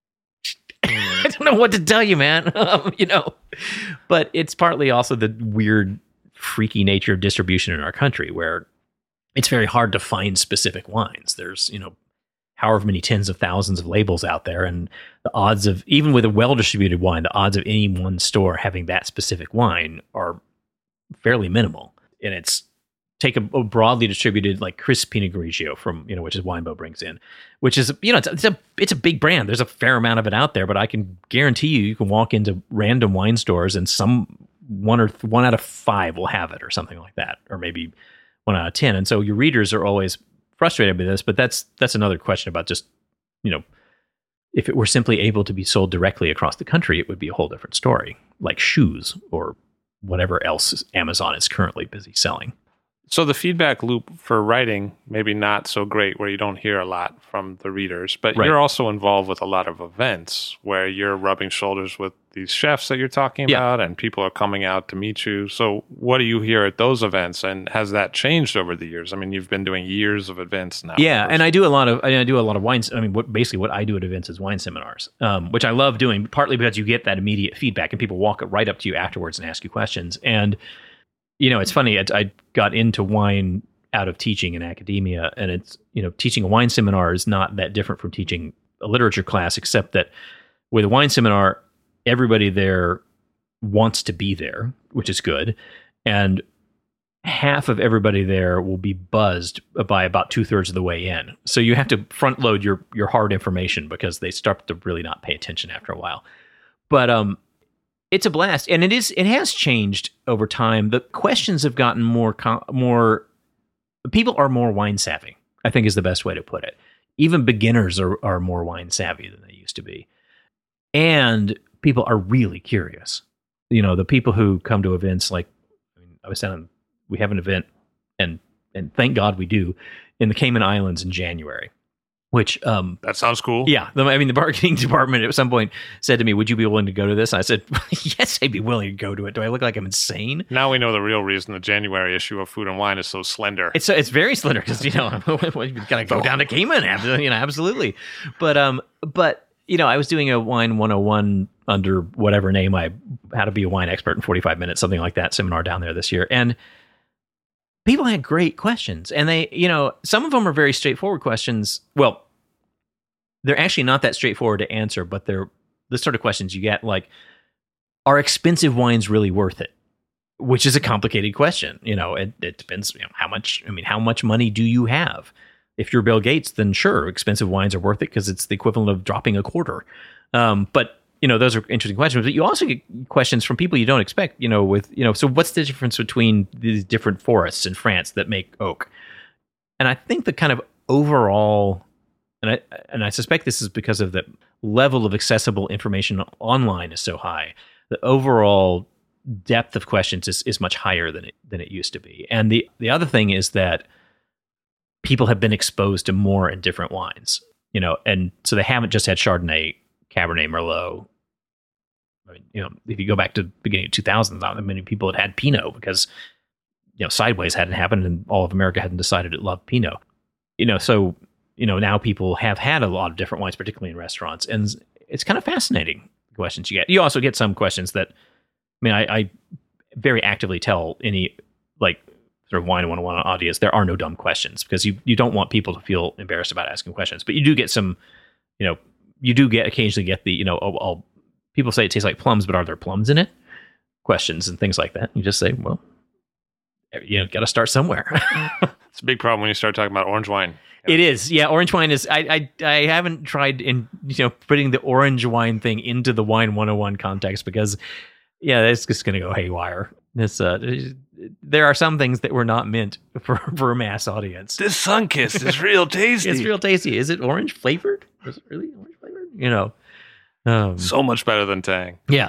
I don't know what to tell you, man. um, you know, but it's partly also the weird, freaky nature of distribution in our country where it's very hard to find specific wines. There's, you know, however many tens of thousands of labels out there, and the odds of, even with a well-distributed wine, the odds of any one store having that specific wine are fairly minimal. And it's take a, a broadly distributed, like Chris Pinot Grigio from, you know, which is Winebow brings in, which is, you know, it's, it's a it's a big brand. There's a fair amount of it out there, but I can guarantee you, you can walk into random wine stores and some one or th- one out of five will have it, or something like that, or maybe one out of ten. And so your readers are always frustrated by this, but that's that's another question about just, you know, if it were simply able to be sold directly across the country, it would be a whole different story, like shoes or whatever else Amazon is currently busy selling. So the feedback loop for writing, maybe not so great, where you don't hear a lot from the readers, but right. You're also involved with a lot of events where you're rubbing shoulders with these chefs that you're talking yeah. about, and people are coming out to meet you. So what do you hear at those events, and has that changed over the years? I mean, you've been doing years of events now. Yeah, and I do a lot of I do a lot of wines. I mean, what, basically what I do at events is wine seminars, um, which I love doing, partly because you get that immediate feedback, and people walk right up to you afterwards and ask you questions. And you know, it's funny. I, I got into wine out of teaching in academia, and it's, you know, teaching a wine seminar is not that different from teaching a literature class, except that with a wine seminar, everybody there wants to be there, which is good, and half of everybody there will be buzzed by about two thirds of the way in. So you have to front load your your hard information because they start to really not pay attention after a while. But um. It's a blast, and it is. It has changed over time. The questions have gotten more, more. People are more wine savvy, I think, is the best way to put it. Even beginners are are more wine savvy than they used to be, and people are really curious. You know, the people who come to events like, I mean, I was telling, we have an event, and and thank God we do, in the Cayman Islands in January. Which um, that sounds cool. Yeah, I mean, the marketing department at some point said to me, "Would you be willing to go to this?" And I said, "Yes, I'd be willing to go to it." Do I look like I'm insane? Now we know the real reason the January issue of Food and Wine is so slender. It's it's very slender because, you know, you've got to go down to Cayman, you know, absolutely. But um, but you know, I was doing a wine one oh one under whatever name, I how to be a wine expert in forty-five minutes, something like that, seminar down there this year, and people had great questions, and they, you know, some of them are very straightforward questions. Well, they're actually not that straightforward to answer, but they're the sort of questions you get, like, are expensive wines really worth it? Which is a complicated question. You know, it, it depends, you know, how much, I mean, how much money do you have? If you're Bill Gates, then sure, expensive wines are worth it because it's the equivalent of dropping a quarter. Um, but, you know, those are interesting questions. But you also get questions from people you don't expect, you know, with, you know, so what's the difference between these different forests in France that make oak? And I think the kind of overall, and I and I suspect this is because of the level of accessible information online is so high, the overall depth of questions is, is much higher than it than it used to be. And the the other thing is that people have been exposed to more and different wines, you know, and so they haven't just had Chardonnay, Cabernet, Merlot. I mean, you know, if you go back to the beginning of two thousands, not many people had had Pinot because, you know, Sideways hadn't happened and all of America hadn't decided it loved Pinot. You know, so, you know, now people have had a lot of different wines, particularly in restaurants. And it's kind of fascinating, the questions you get. You also get some questions that, I mean, I, I very actively tell any, like, sort of wine one oh one audience, there are no dumb questions because you, you don't want people to feel embarrassed about asking questions. But you do get some, you know, you do get occasionally get the, you know, oh, I'll, people say it tastes like plums, but are there plums in it? Questions and things like that. You just say, well, you know, got to start somewhere. It's a big problem when you start talking about orange wine. Yeah. It is. Yeah. Orange wine is, I, I, I haven't tried in, you know, putting the orange wine thing into the wine one oh one context because, yeah, it's just going to go haywire. This, uh, there are some things that were not meant for, for a mass audience. This Sunkist is real tasty. It's real tasty. Is it orange flavored? Is it really orange flavored? You know, um, so much better than Tang. Yeah.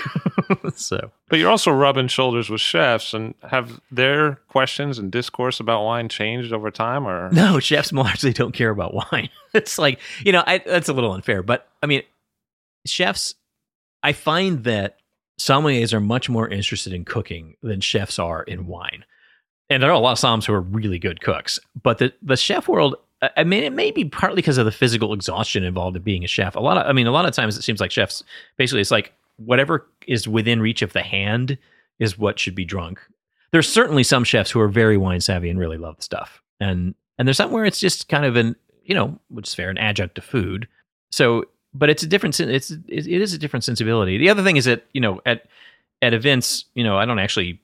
So, but you're also rubbing shoulders with chefs, and have their questions and discourse about wine changed over time, or no? Chefs largely don't care about wine. It's like, you know, I, that's a little unfair, but I mean, chefs. I find that sommeliers are much more interested in cooking than chefs are in wine. And there are a lot of somms who are really good cooks. But the, the chef world, I mean, it may be partly because of the physical exhaustion involved in being a chef. A lot of, I mean, a lot of times it seems like chefs, basically it's like whatever is within reach of the hand is what should be drunk. There's certainly some chefs who are very wine savvy and really love the stuff. And and there's some where it's just kind of an, you know, which is fair, an adjunct to food. So, but it's a different, it's, it is a different sensibility. The other thing is that, you know, at, at events, you know, I don't actually,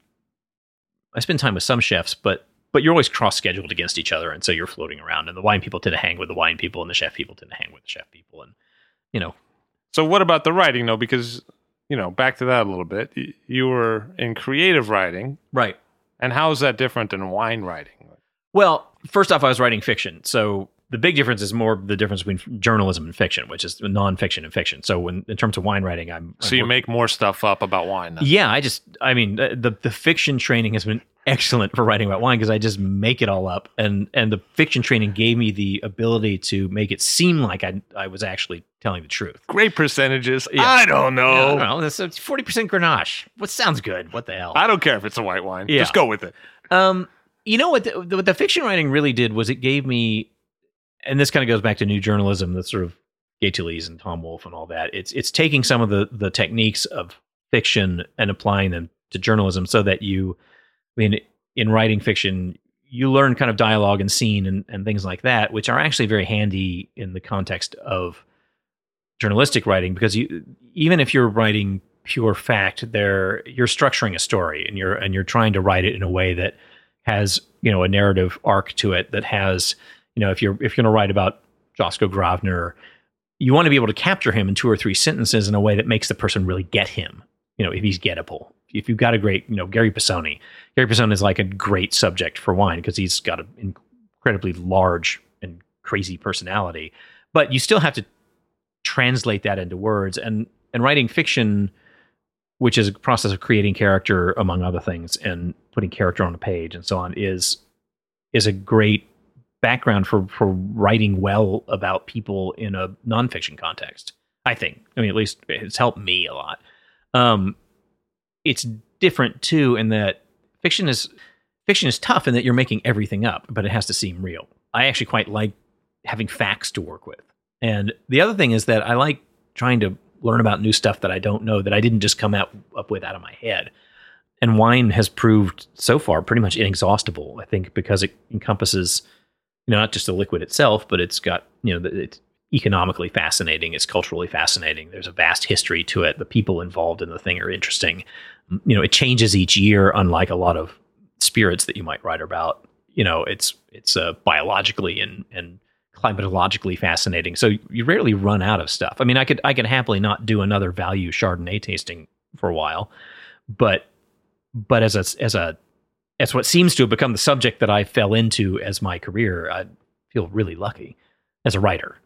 I spend time with some chefs, but, but you're always cross scheduled against each other. And so you're floating around, and the wine people tend to hang with the wine people and the chef people tend to hang with the chef people. And, you know. So what about the writing though? Because, you know, back to that a little bit, you were in creative writing. Right. And how is that different than wine writing? Well, first off, I was writing fiction. So the big difference is more the difference between journalism and fiction, which is nonfiction and fiction. So when, in terms of wine writing, I'm... So I'm you working, make more stuff up about wine then? Yeah, I just, I mean, the, the fiction training has been excellent for writing about wine because I just make it all up. And and the fiction training gave me the ability to make it seem like I I was actually telling the truth. Great percentages. Yeah. I don't know. Yeah, I don't know. That's forty percent Grenache. What sounds good? What the hell? I don't care if it's a white wine. Yeah. Just go with it. Um, you know what the, what the fiction writing really did was it gave me, and this kind of goes back to new journalism, the sort of Gay Talese and Tom Wolfe and all that. It's it's taking some of the the techniques of fiction and applying them to journalism so that you, I mean, in writing fiction, you learn kind of dialogue and scene and, and things like that, which are actually very handy in the context of journalistic writing, because you, even if you're writing pure fact, there you're structuring a story and you're and you're trying to write it in a way that has, you know, a narrative arc to it that has, you know, if you're if you're going to write about Josko Gravner, you want to be able to capture him in two or three sentences in a way that makes the person really get him. You know, if he's gettable. If you've got a great, you know, Gary Pisoni, Gary Pisoni is like a great subject for wine because he's got an incredibly large and crazy personality, but you still have to translate that into words. And, and writing fiction, which is a process of creating character, among other things, and putting character on a page and so on, is, is a great background for, for writing well about people in a nonfiction context, I think. I mean, at least it's helped me a lot. Um, It's different too in that fiction is fiction is tough in that you're making everything up, but it has to seem real. I actually quite like having facts to work with. And the other thing is that I like trying to learn about new stuff that I don't know, that I didn't just come out up with out of my head. And wine has proved so far pretty much inexhaustible, I think, because it encompasses, you know, not just the liquid itself, but it's got, you know, it's economically fascinating. It's culturally fascinating. There's a vast history to it. The people involved in the thing are interesting. You know, it changes each year, unlike a lot of spirits that you might write about. You know, it's it's uh, biologically and and climatologically fascinating. So you rarely run out of stuff. I mean, I could I could happily not do another value Chardonnay tasting for a while, but but as a as a as what seems to have become the subject that I fell into as my career, I feel really lucky as a writer.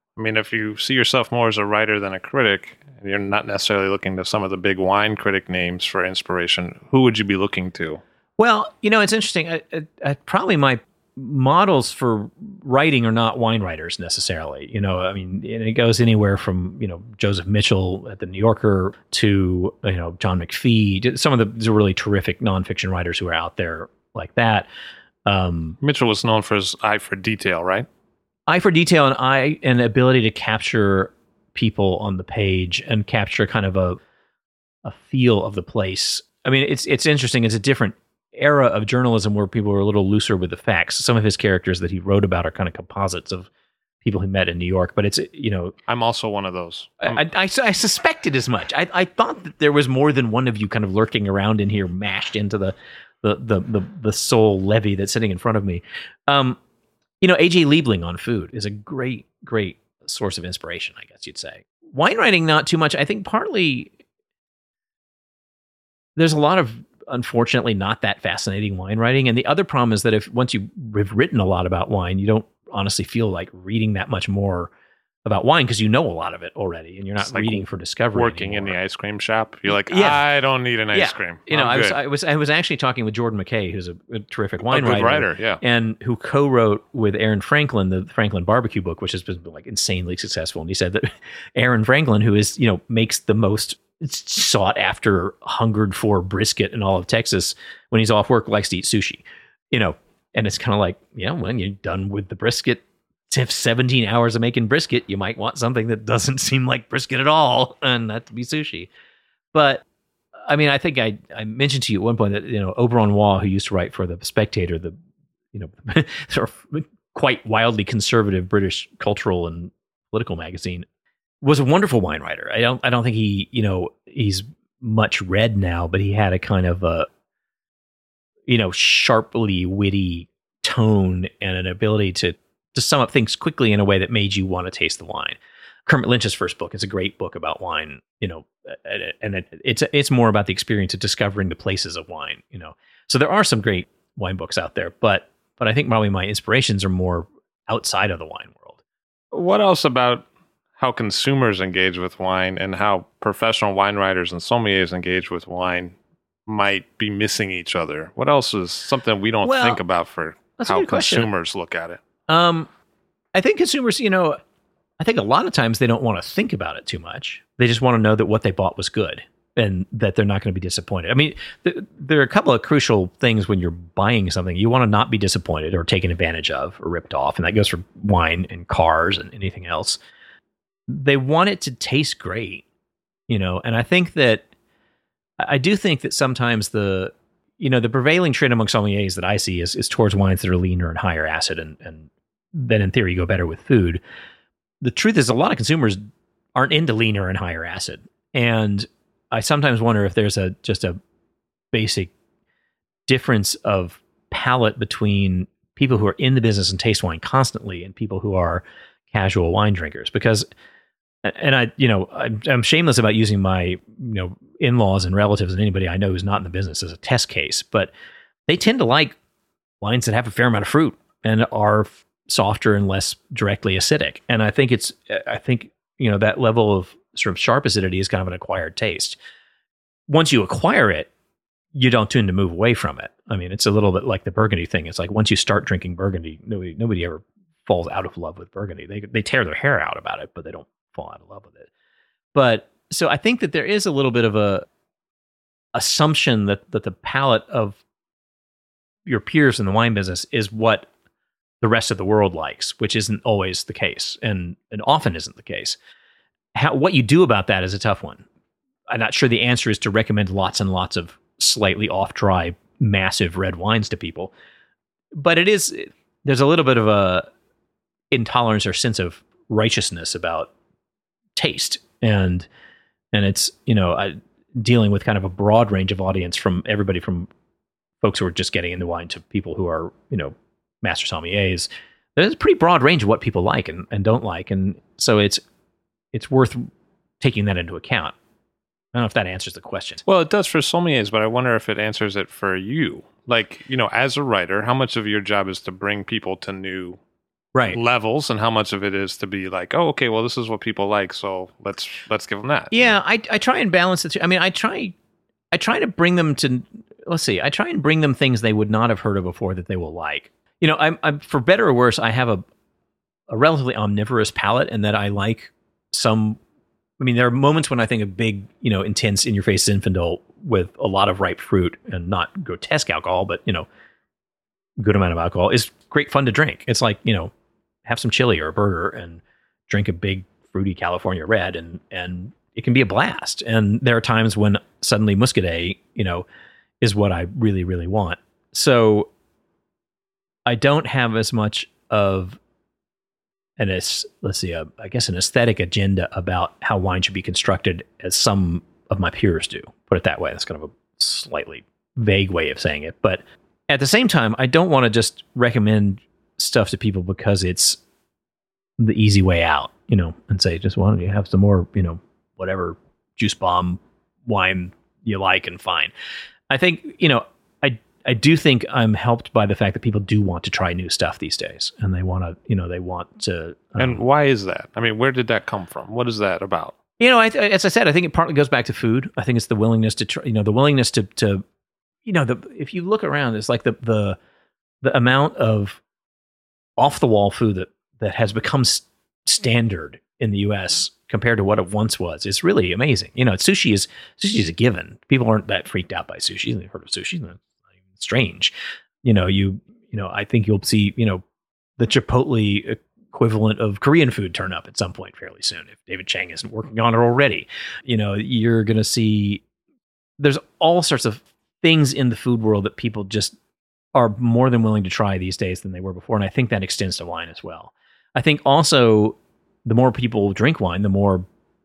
I mean, if you see yourself more as a writer than a critic, and you're not necessarily looking to some of the big wine critic names for inspiration, who would you be looking to? Well, you know, it's interesting. I, I, I, probably my models for writing are not wine writers necessarily. You know, I mean, and it goes anywhere from, you know, Joseph Mitchell at the New Yorker to, you know, John McPhee, some of the, the really terrific nonfiction writers who are out there like that. Um, Mitchell was known for his eye for detail, right? Eye for detail and eye and ability to capture people on the page and capture kind of a a feel of the place. I mean, it's it's interesting. It's a different era of journalism where people were a little looser with the facts. Some of his characters that he wrote about are kind of composites of people he met in New York. But it's, you know, I'm also one of those. I, I, I suspected as much. I, I thought that there was more than one of you kind of lurking around in here, mashed into the the the the, the soul levy that's sitting in front of me. Um, You know, A J Liebling on food is a great, great source of inspiration, I guess you'd say. Wine writing, not too much. I think partly there's a lot of, unfortunately, not that fascinating wine writing. And the other problem is that if once you've written a lot about wine, you don't honestly feel like reading that much more about wine because you know a lot of it already and you're not like reading for discovery working anymore. in the ice cream shop. You're like, Yeah. I don't need an ice Yeah. cream. You know, I'm I was, good. I was I was actually talking with Jordan McKay, who's a, a terrific A wine good writer, writer, yeah. and who co-wrote with Aaron Franklin the Franklin Barbecue book, which has been like insanely successful. And he said that Aaron Franklin, who is, you know, makes the most sought after, hungered for brisket in all of Texas, when he's off work, likes to eat sushi. You know, and it's kind of like, you know, when you're done with the brisket, if seventeen hours of making brisket, you might want something that doesn't seem like brisket at all, and that to be sushi. But I mean, I think I, I mentioned to you at one point that, you know, Oberon Waugh, who used to write for the Spectator, the, you know, sort of quite wildly conservative British cultural and political magazine, was a wonderful wine writer. I don't I don't think he, you know, he's much read now, but he had a kind of a, you know, sharply witty tone and an ability to to sum up things quickly in a way that made you want to taste the wine. Kermit Lynch's first book is a great book about wine, you know, and it, it's it's more about the experience of discovering the places of wine, you know. So there are some great wine books out there, but but I think probably my inspirations are more outside of the wine world. What else about how consumers engage with wine and how professional wine writers and sommeliers engage with wine might be missing each other? What else is something we don't Well, think about for that's a how good question. consumers look at it? Um, I think consumers, you know, I think a lot of times they don't want to think about it too much. They just want to know that what they bought was good and that they're not going to be disappointed. I mean, th- there are a couple of crucial things when you're buying something. You want to not be disappointed or taken advantage of or ripped off. And that goes for wine and cars and anything else. They want it to taste great, you know, and I think that, I do think that sometimes the, you know, the prevailing trend among sommeliers that I see is, is towards wines that are leaner and higher acid and, and then in theory go better with food. The truth is a lot of consumers aren't into leaner and higher acid. And I sometimes wonder if there's a just a basic difference of palate between people who are in the business and taste wine constantly and people who are casual wine drinkers. Because, and I, you know, I'm, I'm shameless about using my, you know, in-laws and relatives and anybody I know who's not in the business as a test case, but they tend to like wines that have a fair amount of fruit and are softer and less directly acidic. And I think it's, I think, you know, that level of sort of sharp acidity is kind of an acquired taste. Once you acquire it, you don't tend to move away from it. I mean, it's a little bit like the Burgundy thing. It's like once you start drinking Burgundy, nobody, nobody ever falls out of love with Burgundy. They they tear their hair out about it, but they don't fall out of love with it. But so I think that there is a little bit of a assumption that that the palate of your peers in the wine business is what the rest of the world likes, which isn't always the case, and and often isn't the case. How, what you do about that is a tough one. I'm not sure the answer is to recommend lots and lots of slightly off-dry, massive red wines to people, but it is. There's a little bit of a intolerance or sense of righteousness about taste, and and it's, you know, I, dealing with kind of a broad range of audience, from everybody from folks who are just getting into wine to people who are, you know, master sommeliers. There's a pretty broad range of what people like and, and don't like. And so it's it's worth taking that into account. I don't know if that answers the question. Well, it does for sommeliers, but I wonder if it answers it for you. Like, you know, as a writer, how much of your job is to bring people to new right. levels and how much of it is to be like, oh, okay, well, this is what people like, so let's let's give them that. Yeah, I I try and balance it. I mean, I try I try to bring them to. Let's see. I try and bring them things they would not have heard of before that they will like. You know, I'm, I'm for better or worse, I have a a relatively omnivorous palate, and that I like some. I mean, there are moments when I think of big, you know, intense, in your face Zinfandel with a lot of ripe fruit and not grotesque alcohol, but you know, good amount of alcohol is great fun to drink. It's like, you know, have some chili or a burger and drink a big fruity California Red, and and it can be a blast. And there are times when suddenly Muscadet, you know, is what I really, really want. So I don't have as much of an, let's see, a, I guess an aesthetic agenda about how wine should be constructed as some of my peers do. Put it that way. That's kind of a slightly vague way of saying it. But at the same time, I don't want to just recommend stuff to people because it's the easy way out, you know, and say, just why don't you have some more, you know, whatever juice bomb wine you like and fine. I think, you know, I I do think I'm helped by the fact that people do want to try new stuff these days, and they want to, you know, they want to. Um, and why is that? I mean, where did that come from? What is that about? You know, I, as I said, I think it partly goes back to food. I think it's the willingness to, try, you know, the willingness to, to, you know, the if you look around, it's like the the the amount of off the wall food that that has become s- standard in the U S compared to what it once was. It's really amazing. You know, sushi is sushi is a given. People aren't that freaked out by sushi. They've heard of sushi. It's not even strange. You know, you you know, I think you'll see, you know, the Chipotle equivalent of Korean food turn up at some point fairly soon if David Chang isn't working on it already. You know, you're going to see there's all sorts of things in the food world that people just are more than willing to try these days than they were before, and I think that extends to wine as well. I think also the more people drink wine, the more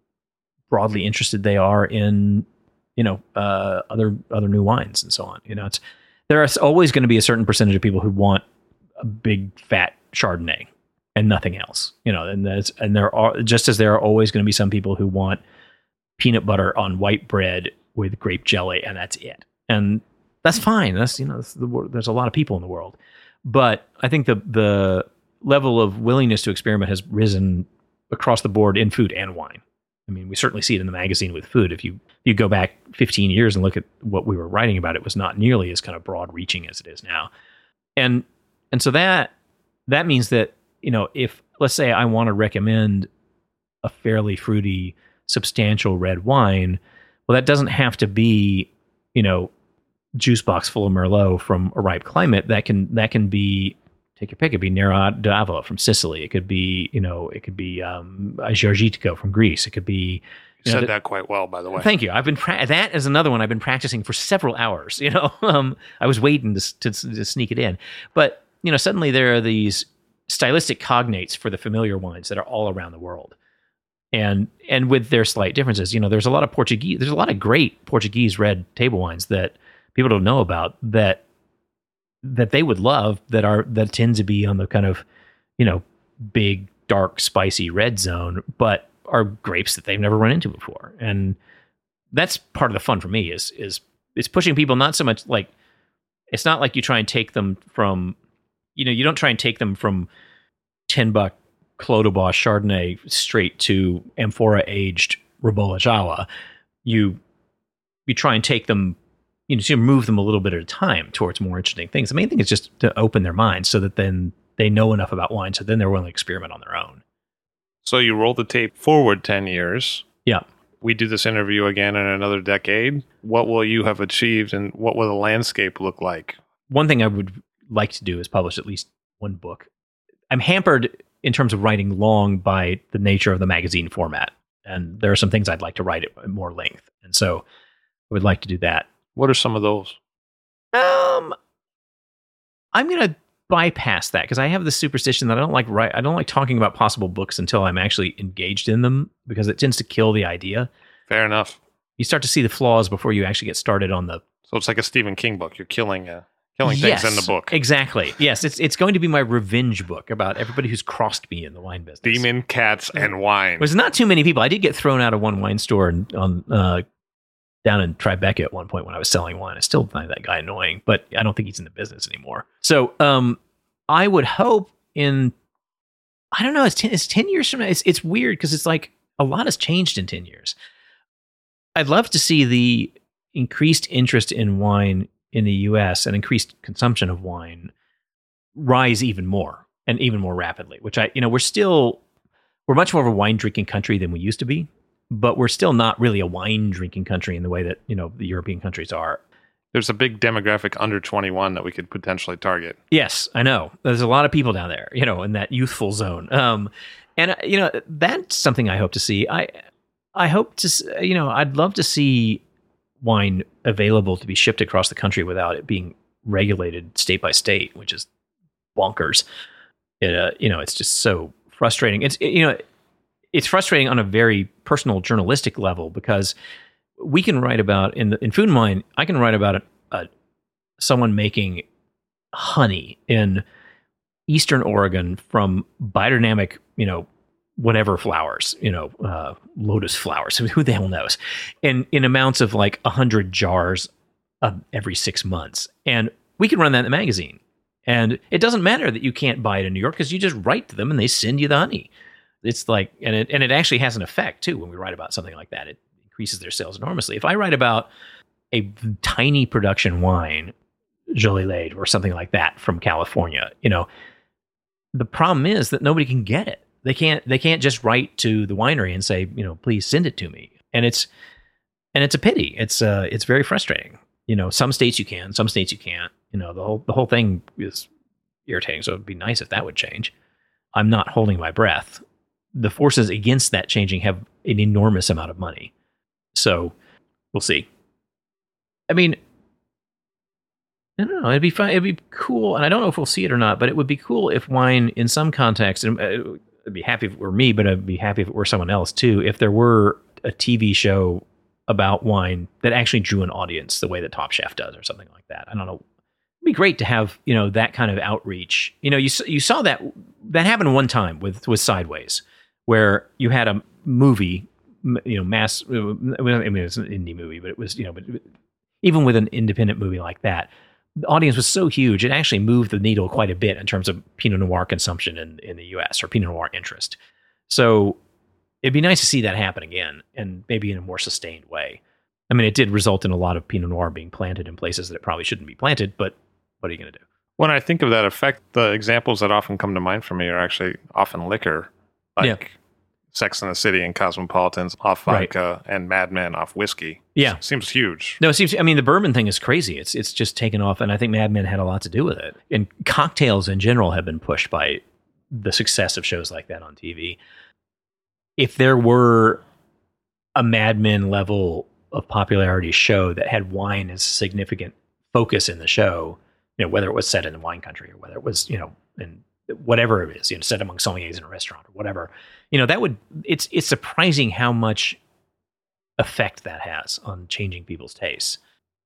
broadly interested they are in, you know, uh, other other new wines and so on. You know, it's there is always going to be a certain percentage of people who want a big fat Chardonnay and nothing else. You know, and that's and there are just as there are always going to be some people who want peanut butter on white bread with grape jelly, and that's it. And that's fine. That's you know, that's the, there's a lot of people in the world, but I think the the level of willingness to experiment has risen across the board in food and wine. I mean, we certainly see it in the magazine with food. If you you go back fifteen years and look at what we were writing about, it was not nearly as kind of broad reaching as it is now. And and so that that means that, you know, if let's say I want to recommend a fairly fruity, substantial red wine, well, that doesn't have to be, you know, juice box full of Merlot from a ripe climate. That can that can be, take your pick. It could be Nero d'Avola from Sicily. It could be, you know, it could be um, Giorgitico from Greece. It could be. You, you said know, that quite well, by the way. Thank you. I've been pra- that is another one I've been practicing for several hours. You know, um, I was waiting to, to to sneak it in, but you know, suddenly there are these stylistic cognates for the familiar wines that are all around the world, and and with their slight differences. You know, there's a lot of Portuguese. There's a lot of great Portuguese red table wines that people don't know about that. that they would love that are that tend to be on the kind of, you know, big, dark, spicy red zone, but are grapes that they've never run into before. And that's part of the fun for me is is is pushing people, not so much like, it's not like you try and take them from, you know, you don't try and take them from ten buck Clos de Bois Chardonnay straight to amphora aged Ribolla Jawa. You you try and take them, you know, to move them a little bit at a time towards more interesting things. The main thing is just to open their minds so that then they know enough about wine, so then they're willing to experiment on their own. So you roll the tape forward ten years. Yeah. We do this interview again in another decade. What will you have achieved, and what will the landscape look like? One thing I would like to do is publish at least one book. I'm hampered in terms of writing long by the nature of the magazine format. And there are some things I'd like to write at more length. And so I would like to do that. What are some of those? Um, I'm going to bypass that because I have this superstition that I don't like write. I don't like talking about possible books until I'm actually engaged in them, because it tends to kill the idea. Fair enough. You start to see the flaws before you actually get started on the. So it's like a Stephen King book. You're killing, uh, killing yes, things in the book. Exactly. Yes, it's it's going to be my revenge book about everybody who's crossed me in the wine business. Demon, cats, and wine. There's not too many people. I did get thrown out of one wine store and on uh, down in Tribeca at one point when I was selling wine. I still find that guy annoying, but I don't think he's in the business anymore. So um, I would hope in I don't know. It's ten, it's ten years from now. It's it's weird because it's like a lot has changed in ten years. I'd love to see the increased interest in wine in the U S and increased consumption of wine rise even more and even more rapidly. Which I, you know, we're still we're much more of a wine drinking country than we used to be, but we're still not really a wine drinking country in the way that, you know, the European countries are. There's a big demographic under twenty-one that we could potentially target. Yes, I know. There's a lot of people down there, you know, in that youthful zone. Um, and, uh, you know, that's something I hope to see. I I hope to, s- you know, I'd love to see wine available to be shipped across the country without it being regulated state by state, which is bonkers. It, uh, you know, it's just so frustrating. It's, it, you know, it's frustrating on a very personal journalistic level because we can write about in the, in Food and Wine. I can write about a, a, someone making honey in Eastern Oregon from biodynamic, you know, whatever flowers, you know, uh, lotus flowers. Who the hell knows? And in amounts of like a hundred jars of every six months, and we can run that in the magazine. And it doesn't matter that you can't buy it in New York because you just write to them and they send you the honey. It's like, and it and it actually has an effect too when we write about something like that. It increases their sales enormously. If I write about a tiny production wine, Joli Lade or something like that from California, you know, the problem is that nobody can get it. They can't. They can't just write to the winery and say, you know, please send it to me. And it's and it's a pity. It's uh, it's very frustrating. You know, some states you can, some states you can't. You know, the whole the whole thing is irritating. So it'd be nice if that would change. I'm not holding my breath. The forces against that changing have an enormous amount of money. So we'll see. I mean, I don't know. It'd be fun. It'd be cool, and I don't know if we'll see it or not. But it would be cool if wine, in some context, and I'd be happy if it were me, but I'd be happy if it were someone else too. If there were a T V show about wine that actually drew an audience, the way that Top Chef does, or something like that. I don't know. It'd be great to have, you know, that kind of outreach. You know, you you saw that that happened one time with with Sideways, where you had a movie, you know, mass. I mean, it was an indie movie, but it was, you know, but even with an independent movie like that, the audience was so huge, it actually moved the needle quite a bit in terms of Pinot Noir consumption in, in the U S or Pinot Noir interest. So it'd be nice to see that happen again, and maybe in a more sustained way. I mean, it did result in a lot of Pinot Noir being planted in places that it probably shouldn't be planted, but what are you going to do? When I think of that effect, the examples that often come to mind for me are actually often liquor, like Yeah. Sex and the City and Cosmopolitans off Right. vodka and Mad Men off whiskey. Yeah. Seems huge. No, it seems, I mean, the bourbon thing is crazy. It's it's just taken off, and I think Mad Men had a lot to do with it. And cocktails in general have been pushed by the success of shows like that on T V. If there were a Mad Men level of popularity show that had wine as a significant focus in the show, you know, whether it was set in wine country or whether it was, you know, in whatever it is, you know, set among sommeliers in a restaurant or whatever, you know, that would, it's it's surprising how much effect that has on changing people's tastes.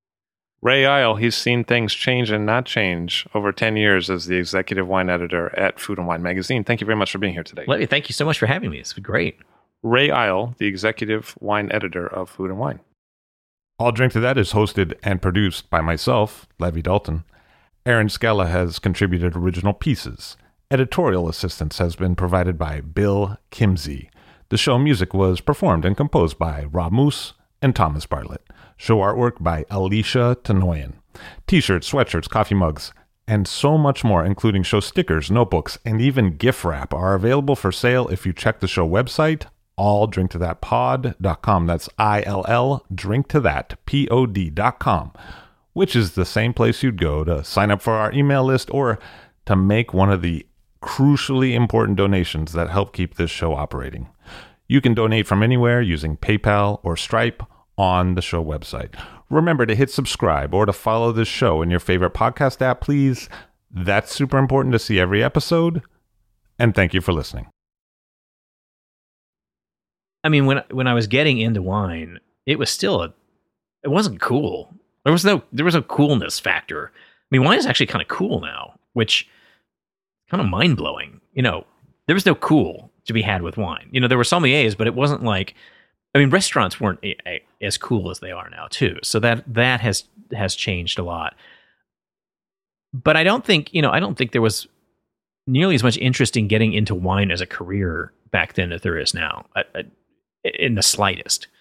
Ray Isle, he's seen things change and not change over ten years as the executive wine editor at Food and Wine magazine. Thank you very much for being here today. Levy, thank you so much for having me. It's been great. Ray Isle, the executive wine editor of Food and Wine. All Drink to That is hosted and produced by myself, Levy Dalton. Aaron Scala has contributed original pieces. Editorial assistance has been provided by Bill Kimsey. The show music was performed and composed by Rob Moose and Thomas Bartlett. Show artwork by Alicia Tenoyan. T-shirts, sweatshirts, coffee mugs, and so much more, including show stickers, notebooks, and even gift wrap, are available for sale if you check the show website, all drink to that pod dot com. That's I L L, drink to that, P O D dot com, which is the same place you'd go to sign up for our email list or to make one of the crucially important donations that help keep this show operating. You can donate from anywhere using PayPal or Stripe on the show website. Remember to hit subscribe or to follow this show in your favorite podcast app, please. That's super important to see every episode. And thank you for listening. I mean, when when I was getting into wine, it was still a, it wasn't cool. There was no there was no coolness factor. I mean, wine is actually kind of cool now, which kind of mind blowing. You know, there was no cool to be had with wine. You know, there were sommeliers, but it wasn't like, I mean, restaurants weren't a, a, as cool as they are now too. So that that has has changed a lot. But I don't think, you know, I don't think there was nearly as much interest in getting into wine as a career back then as there is now, I, I, in the slightest.